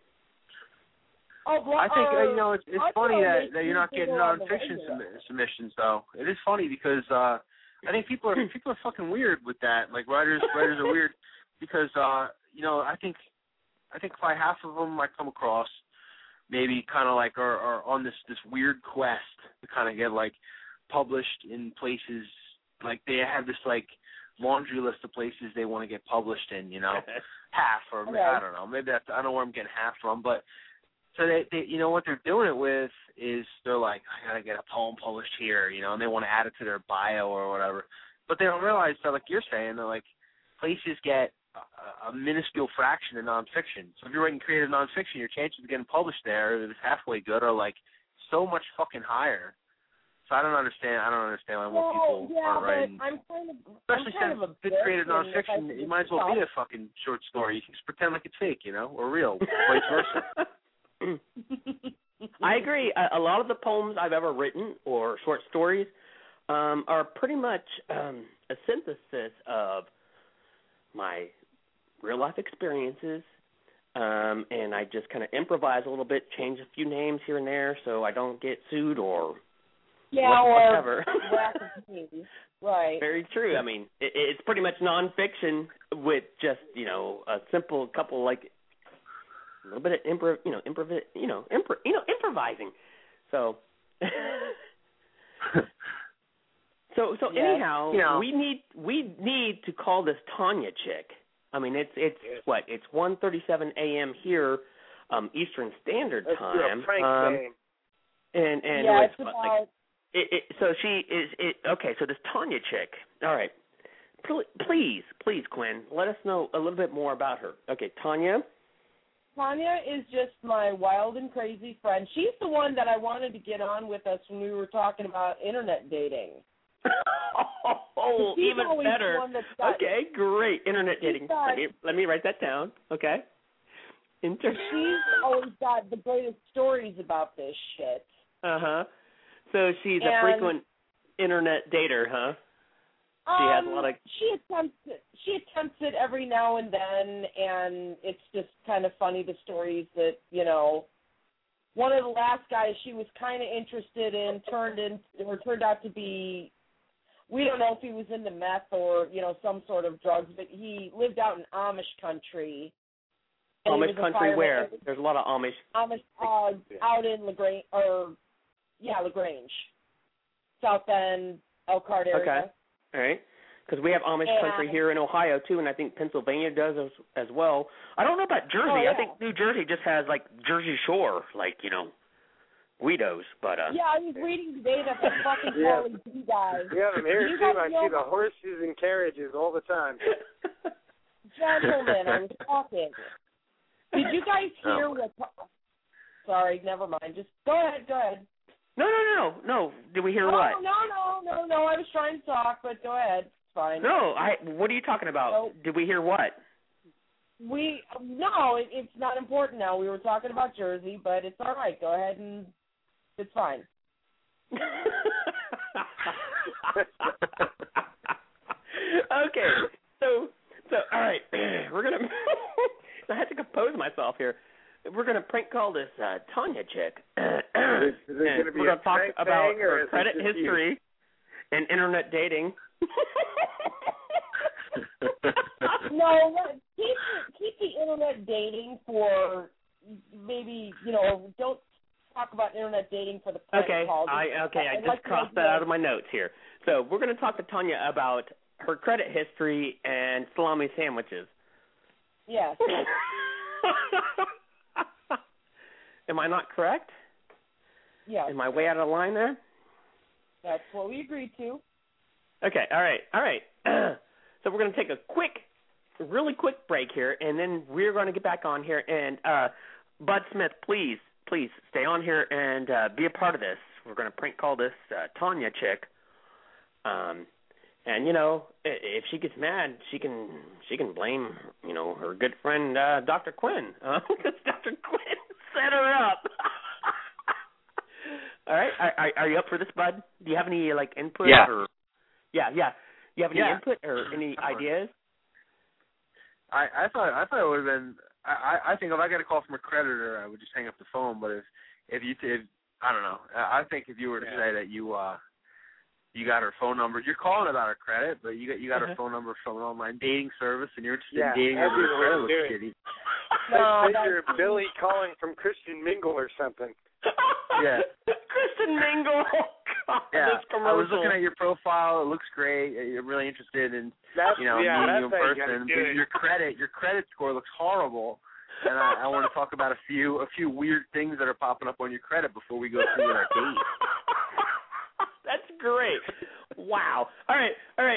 S15: I think it's funny that you're not getting nonfiction submissions, though. It is funny because I think people are fucking weird with that. Like writers are weird because I think probably half of them I come across maybe kind of like are on this weird quest to kind of get like published in places, like they have this like laundry list of places they want to get published in, half or I don't know, maybe that's, I don't know where I'm getting half from, but so they what they're doing it with is they're like, I gotta get a poem published here, and they want to add it to their bio or whatever, but they don't realize that, like you're saying, that like places get a minuscule fraction of nonfiction. So if you're writing creative nonfiction, your chances of getting published there, if it's halfway good, are like so much fucking higher. So I don't understand why more people aren't writing. Especially since it's creative nonfiction, it might as well be a fucking short story. You can just pretend like it's fake, or real, vice versa.
S10: I agree. A lot of the poems I've ever written or short stories are pretty much a synthesis of my real life experiences, and I just kind of improvise a little bit, change a few names here and there, so I don't get sued or whatever.
S8: Right.
S10: Very true. I mean, it's pretty much nonfiction with just a simple couple like a little bit of improvising. So. So anyhow, we need to call this Tanya chick. I mean, it's what? It's 1:37 a.m. here, Eastern Standard Time. And
S8: it's about.
S10: So she is okay. So this Tanya chick. All right. Please, Quinn, let us know a little bit more about her. Okay, Tanya.
S8: Tanya is just my wild and crazy friend. She's the one that I wanted to get on with us when we were talking about internet dating.
S10: Oh, even better. Okay, great. Internet dating. Let me write that down. Okay.
S8: She's always got the greatest stories about this shit.
S10: Uh-huh. So she's a frequent internet dater, huh? She has a lot of...
S8: She attempts it every now and then, and it's just kind of funny, the stories that, one of the last guys she was kind of interested in turned out to be, we don't know if he was into meth or, some sort of drugs, but he lived out in Amish country.
S10: Amish country where? There's a lot of Amish.
S8: Out in LaGrange, LaGrange. South Bend, Elkhart area.
S10: Okay. All right. Because we have Amish country here in Ohio, too, and I think Pennsylvania does as well. I don't know about Jersey.
S8: Oh, yeah.
S10: I think New Jersey just has, Jersey Shore, Guidos. But,
S8: yeah, I was reading today that the fucking Pauly D guy.
S5: We have them here, too. I see the horses and carriages all the time.
S8: Gentlemen, I was talking. Did you guys hear what... Sorry, never mind. Just go ahead.
S10: No. Did we hear what?
S8: No. I was trying to talk, but go ahead. It's fine.
S10: No, what are you talking about?
S8: Nope.
S10: Did we hear what?
S8: It's not important now. We were talking about Jersey, but it's all right. Go ahead and it's fine.
S10: Okay. So all right. We're gonna. I had to compose myself here. We're gonna prank call this Tanya chick.
S5: Is it going to be
S10: we're gonna talk about her
S5: or
S10: credit history and internet dating.
S8: No, keep the internet dating for maybe don't talk about internet dating for the prank call.
S10: I just crossed that out of my notes here. So we're going to talk to Tanya about her credit history and salami sandwiches.
S8: Yes.
S10: Am I not correct?
S8: Yeah.
S10: Am I way out of line there?
S8: That's what we agreed to.
S10: Okay, all right. So we're going to take a really quick break here, and then we're going to get back on here. And Bud Smith, please stay on here and be a part of this. We're going to prank call this Tanya chick. And if she gets mad, she can blame her good friend Dr. Quinn, because Dr. Quinn set her up. All right, are you up for this, Bud? Do you have any input?
S15: Yeah.
S10: Yeah. You have any input or any ideas?
S15: I thought it would have been. I think if I got a call from a creditor, I would just hang up the phone. But if I don't know. I think if you were to say that you got her phone number, you're calling about her credit, but you got her phone number from an online dating service, and you're interested in dating her with a credit shitty.
S5: No, you're Billy calling from Christian Mingle or something.
S15: Yeah.
S10: Christian Mingle. God,
S15: yeah. I was looking at your profile. It looks great. I'm really interested in meeting you in person. But your credit score looks horrible, and I want to talk about a few weird things that are popping up on your credit before we go through our date.
S10: That's great. Wow. All right.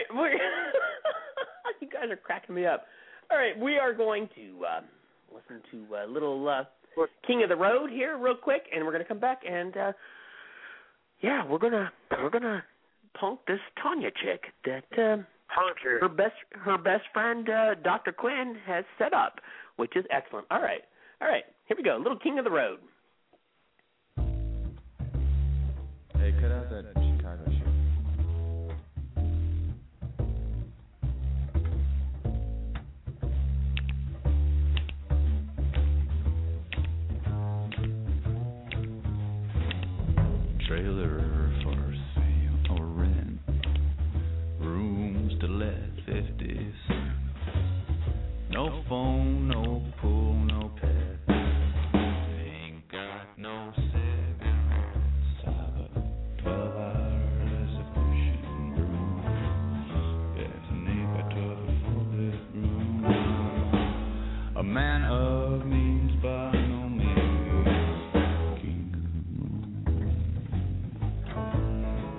S10: You guys are cracking me up. All right, we are going to listen to a little King of the Road here real quick, and we're going to come back and we're gonna punk this Tanya chick that her best friend Dr. Quinn has set up, which is excellent. All right, here we go. Little King of the Road.
S16: Hey, cut out that Chicago shit.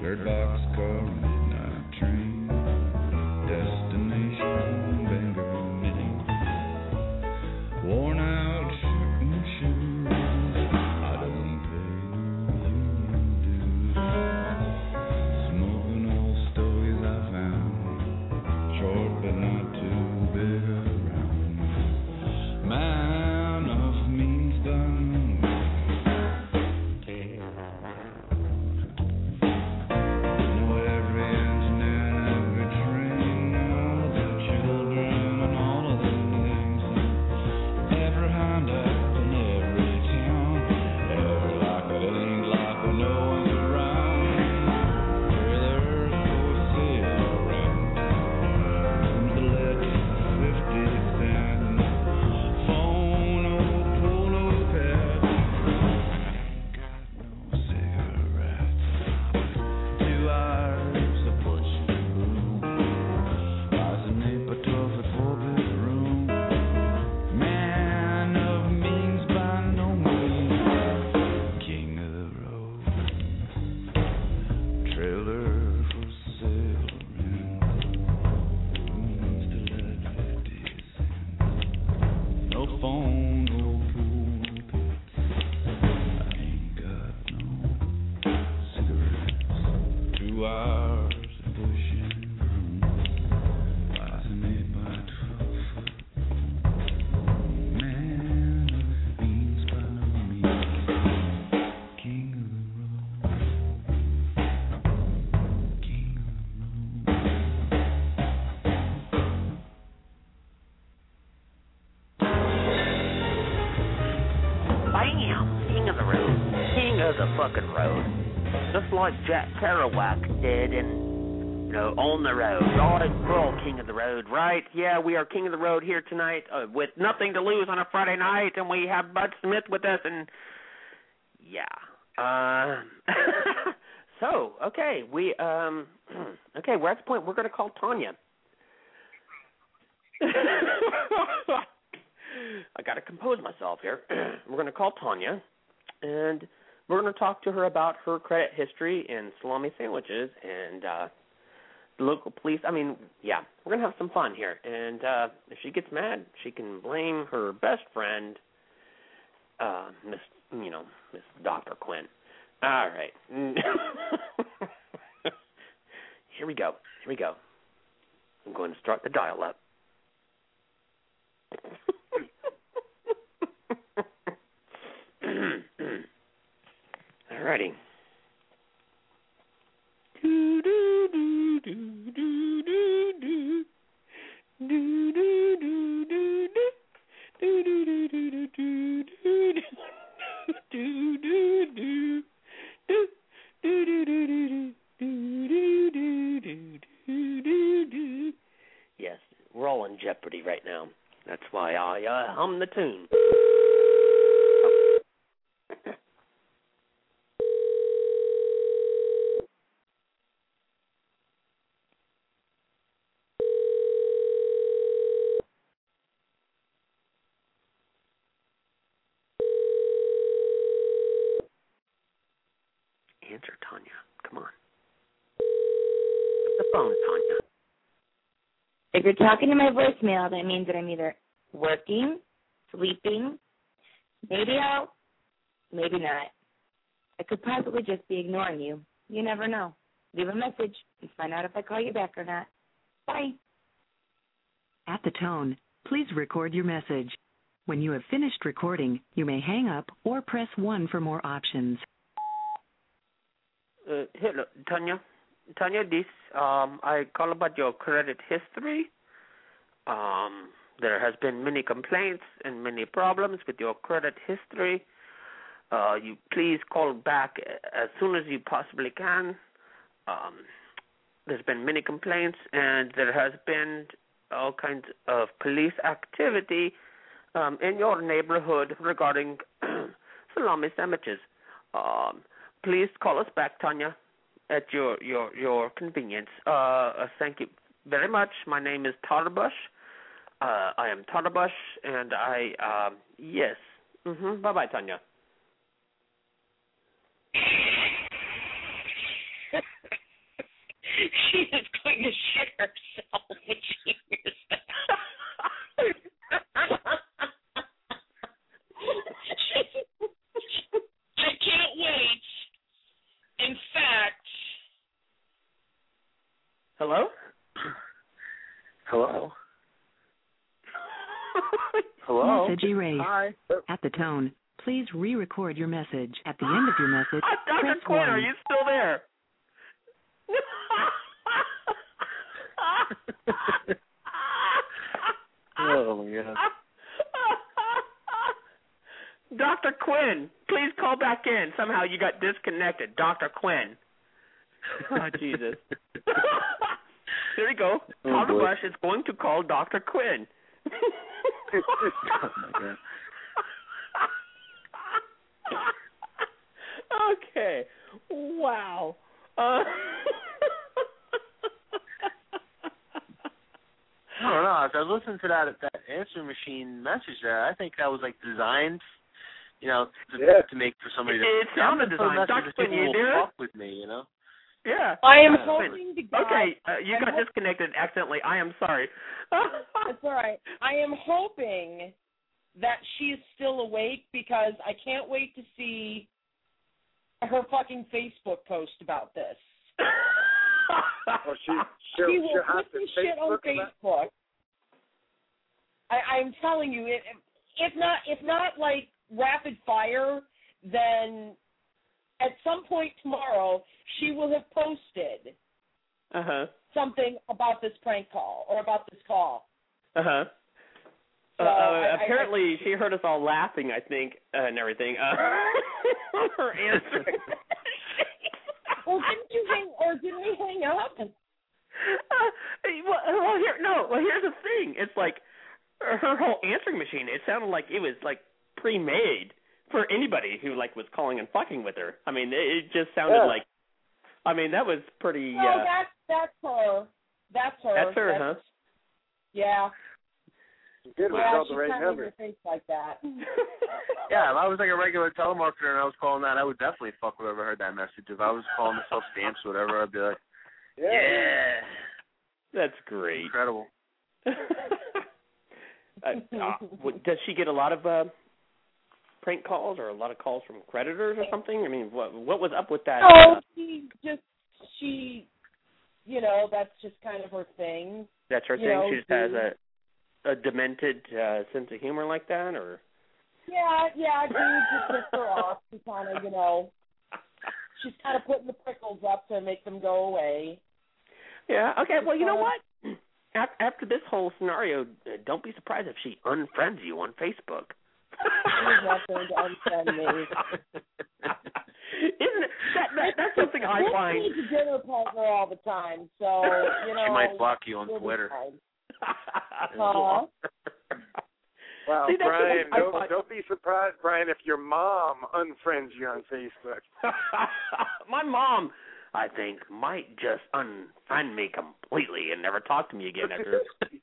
S16: Third boxcar, midnight train, destination Bangor, Maine. Worn out shooting shoes, I don't pay no union dues. Smoking old stories I found, short but not too big around. Man of means done.
S4: Fucking road, just like Jack Kerouac did in, On the Road. Right, we're all king of the road, right? Yeah, we are king of the road here tonight with nothing to lose on a Friday night, and we have Bud Smith with us, and yeah. So, okay, we're at the point we're going to call Tanya. I got to compose myself here. We're going to call Tanya, and we're going to talk to her about her credit history and salami sandwiches and the local police. I mean, yeah, we're going to have some fun here. And if she gets mad, she can blame her best friend, Miss Dr. Quinn. All right. Here we go. I'm going to start the dial-up. Alrighty. Yes, we're all in jeopardy right now. That's why I hum the tune. Answer, Tanya. Come on. The phone, Tanya.
S17: If you're talking to my voicemail, that means that I'm either working, sleeping, maybe out, maybe not. I could possibly just be ignoring you. You never know. Leave a message and find out if I call you back or not. Bye.
S18: At the tone, please record your message. When you have finished recording, you may hang up or press 1 for more options.
S4: Hello, Tanya. Tanya, this, I call about your credit history. There has been many complaints and many problems with your credit history. You please call back as soon as you possibly can. There's been many complaints, and there has been all kinds of police activity in your neighborhood regarding salami sandwiches. Please call us back, Tanya, at your convenience. Thank you very much. My name is Tarbush. I am Tarbush, and yes. Bye-bye, Tanya.
S8: she is going to shit herself when she hears that. I can't wait. In fact.
S10: Hello?
S15: Hello? Hello?
S18: Message erased.
S15: Hi.
S18: At the tone, please re-record your message. At the end of your message,
S10: Dr.
S18: press
S10: Quinn,
S18: 1.
S10: are you still there?
S15: Oh, my God.
S10: Dr. Quinn, please call back in. Somehow you got disconnected. Dr. Quinn. Oh, Jesus. There you go. Tom Bush is going to call Dr. Quinn.
S15: Oh, my God.
S10: Okay. Wow.
S15: I don't know. As I listened to that answering machine message there, I think that was like designed, to make for somebody to.
S10: It sounded designed. Dr. Quinn, you there?
S15: Fuck with me,
S10: Yeah.
S8: I am hoping to God.
S10: Okay, you got disconnected accidentally. I am sorry.
S8: That's all right. I am hoping that she is still awake because I can't wait to see her fucking Facebook post about this.
S5: Well,
S8: she will put this shit on Facebook. I'm telling you, if not like rapid fire, then at some point tomorrow she will have posted something about this prank call or about this call.
S10: So apparently she heard us all laughing, I think, and everything. Her answer.
S8: Well, didn't we hang up?
S10: Here's the thing. It's like her whole answering machine. It sounded like it was like pre-made for anybody who like was calling and fucking with her. I mean, it just sounded like. I mean, that was pretty.
S8: No, that's her. That's her.
S10: That's her, huh?
S8: Yeah.
S5: Good, we called the right
S8: kind
S5: number.
S8: of face like that.
S15: Yeah, if I was like a regular telemarketer and I was calling that, I would definitely fuck whoever heard that message. If I was calling myself stamps or whatever, I'd be like, yeah.
S10: That's great.
S15: Incredible.
S10: Does she get a lot of prank calls or a lot of calls from creditors or something? I mean, what was up with that?
S8: No, she, that's just kind of her thing.
S10: That's her thing? She just has a demented sense of humor like that, or?
S8: Yeah, dude just pissed her off. She kind of, she's kind of putting the prickles up to make them go away.
S10: Yeah, okay, well, you know what? After this whole scenario, don't be surprised if she unfriends you on Facebook.
S8: She's not going to unfriend me.
S10: Isn't it? That's something I find.
S8: She's a dinner partner all the time, so,
S15: She might block you on Twitter.
S5: Wow,
S10: See,
S5: Brian, don't be surprised, Brian, if your mom unfriends you on Facebook.
S10: My mom, I think, might just unfriend me completely and never talk to me again after.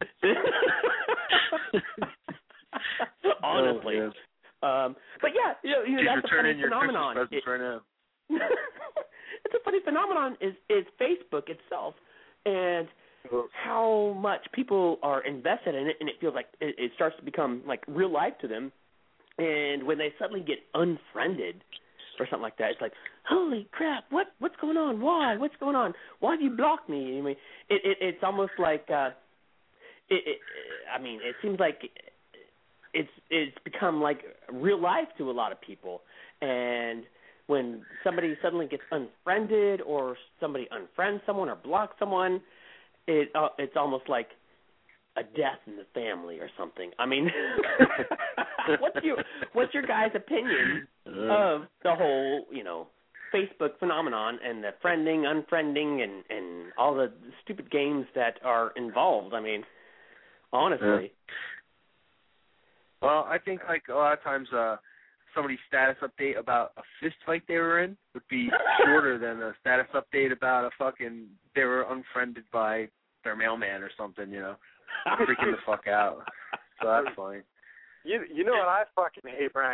S10: Honestly. But yeah, that's a funny phenomenon. It's a funny phenomenon is Facebook itself, and how much people are invested in it, and it feels like it starts to become like real life to them. And when they suddenly get unfriended or something like that, it's like, holy crap, what's going on? Why? What's going on? Why have you blocked me? I mean, it's almost like I mean, it seems like it's become like real life to a lot of people. And when somebody suddenly gets unfriended or somebody unfriends someone or blocks someone, it's almost like a death in the family or something. I mean, what's your guys' opinion of the whole, Facebook phenomenon and the friending, unfriending, and all the stupid games that are involved? I mean, honestly.
S15: Well, I think like a lot of times somebody's status update about a fist fight they were in would be shorter than a status update about they were unfriended by their mailman or something, freaking the fuck out. So that's funny.
S5: You know what I fucking hate, Brian?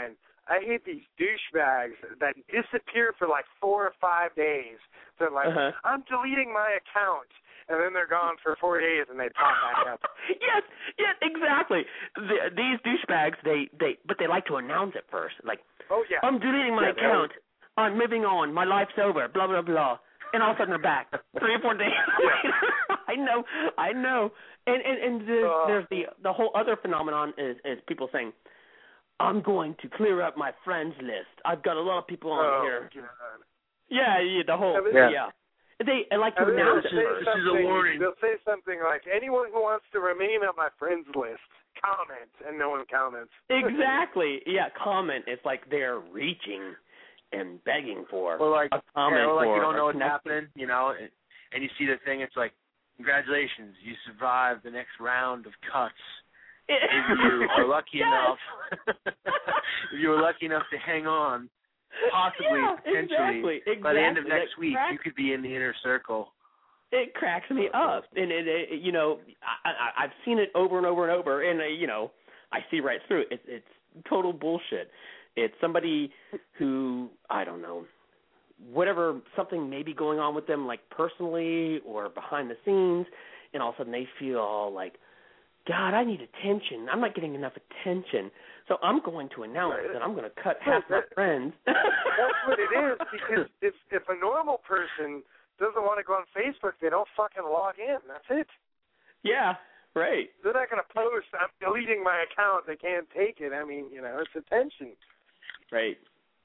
S5: I hate these douchebags that disappear for like 4 or 5 days. They're like, I'm deleting my account. And then they're gone for 4 days and they pop back up.
S10: Yes, exactly. These douchebags, but they like to announce it first. Like,
S5: oh, yeah.
S10: I'm deleting my account. I'm moving on. My life's over. Blah, blah, blah. And all of a sudden they're back 3 or 4 days later. I know. And there's the whole other phenomenon is people saying, I'm going to clear up my friends list. I've got a lot of people on here. God. Yeah, the whole, They like to announce it.
S5: This is a warning. They'll say something like, anyone who wants to remain on my friends list, comment, and no one comments.
S10: Exactly. Yeah, comment. It's like they're reaching and begging for a comment.
S15: Or like
S10: you
S15: don't know what's happening, you know, and you see the thing, it's like, congratulations, you survived the next round of cuts. If you are lucky enough, if you were lucky enough to hang on, possibly, potentially,
S10: exactly.
S15: by the end of next week, you could be in the inner circle.
S10: It cracks me up, and you know, I've seen it over and over and over, and you know, I see right through it. It's total bullshit. It's somebody who, I don't know, whatever, something may be going on with them, like personally or behind the scenes, and all of a sudden they feel all like, God, I need attention. I'm not getting enough attention. So I'm going to announce that I'm going to cut half my friends.
S5: That's what it is, because if a normal person doesn't want to go on Facebook, they don't fucking log in. That's it.
S10: Yeah, right.
S5: They're not going to post, I'm deleting my account. They can't take it. I mean, you know, it's attention.
S10: Right.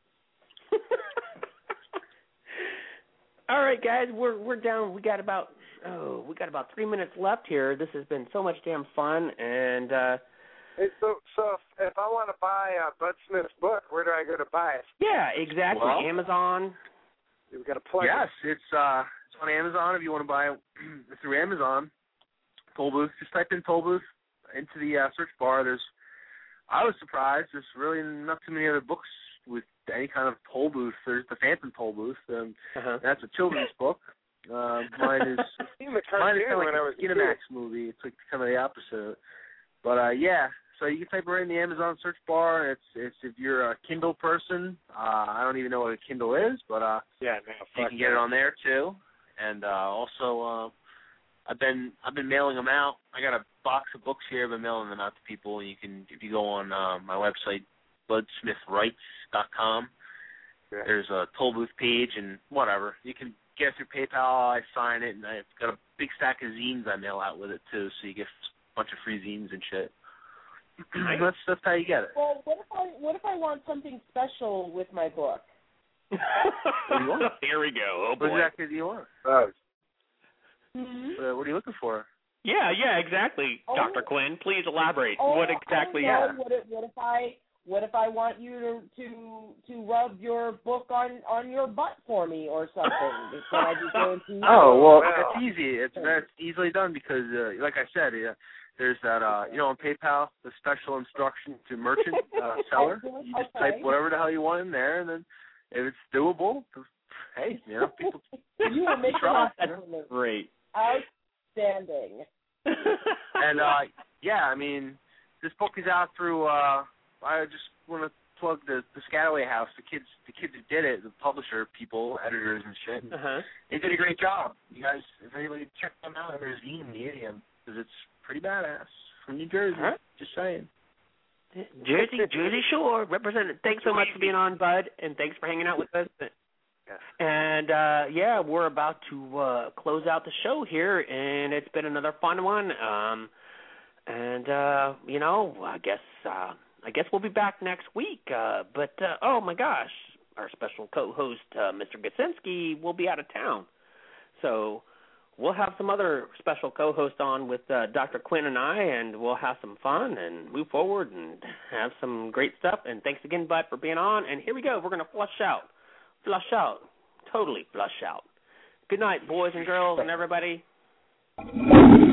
S10: All right, guys, we're down. We got about 3 minutes left here. This has been so much damn fun, and
S5: hey, so if I want to buy Bud Smith's book, where do I go to buy it?
S10: Yeah, exactly. Well, Amazon.
S5: We got to plug.
S15: Yes, it's on Amazon. If you want to buy it through Amazon, Toll Booth. Just type in Toll Booth into the search bar. I was surprised. There's really not too many other books with any kind of toll booth. There's the Phantom Toll Booth. That's a children's book. Mine is kind of like a Skinamax movie. It's like kind of the opposite. But yeah, so you can type it right in the Amazon search bar. It's if you're a Kindle person. I don't even know what a Kindle is, but you can get it on there too. And also, I've been mailing them out. I got a box of books here. I've been mailing them out to people. You can, if you go on my website, BudSmithWrites.com. There's a toll booth page and whatever. You can get it through PayPal. I sign it, and I've got a big stack of zines I mail out with it too. So you get a bunch of free zines and shit. That's how you get it.
S8: Well, what if I want something special with my book?
S15: What do you want?
S10: Here we go. Oh boy.
S15: What exactly do you want?
S8: Mm-hmm.
S15: What are you looking for?
S10: Yeah, exactly. Dr. Quinn, please elaborate. What exactly?
S8: What if I want you to rub your book on your butt for me or something? Can I just go into
S15: that's easy. That's easily done because, like I said, there's that on PayPal, the special instruction to merchant seller. You just type whatever the hell you want in there, and then if it's doable, hey, people.
S8: You will make
S10: it great.
S8: Outstanding.
S15: And I mean, this book is out through. I just want to plug the Piscataway House. The kids who did it, the publisher people, editors and shit. They did a great job. You guys, if anybody check them out, there's zine in the idiom because it's pretty badass from New Jersey. Just saying.
S10: Jersey Shore represented. Thanks so much for being on, Bud, and thanks for hanging out with us. And we're about to close out the show here, and it's been another fun one. I guess we'll be back next week. But oh my gosh, our special co-host, Mr. Gasinski, will be out of town. So we'll have some other special co-hosts on with Dr. Quinn and I, and we'll have some fun and move forward and have some great stuff. And thanks again, Bud, for being on. And here we go. We're going to flush out. Totally flush out. Good night, boys and girls and everybody.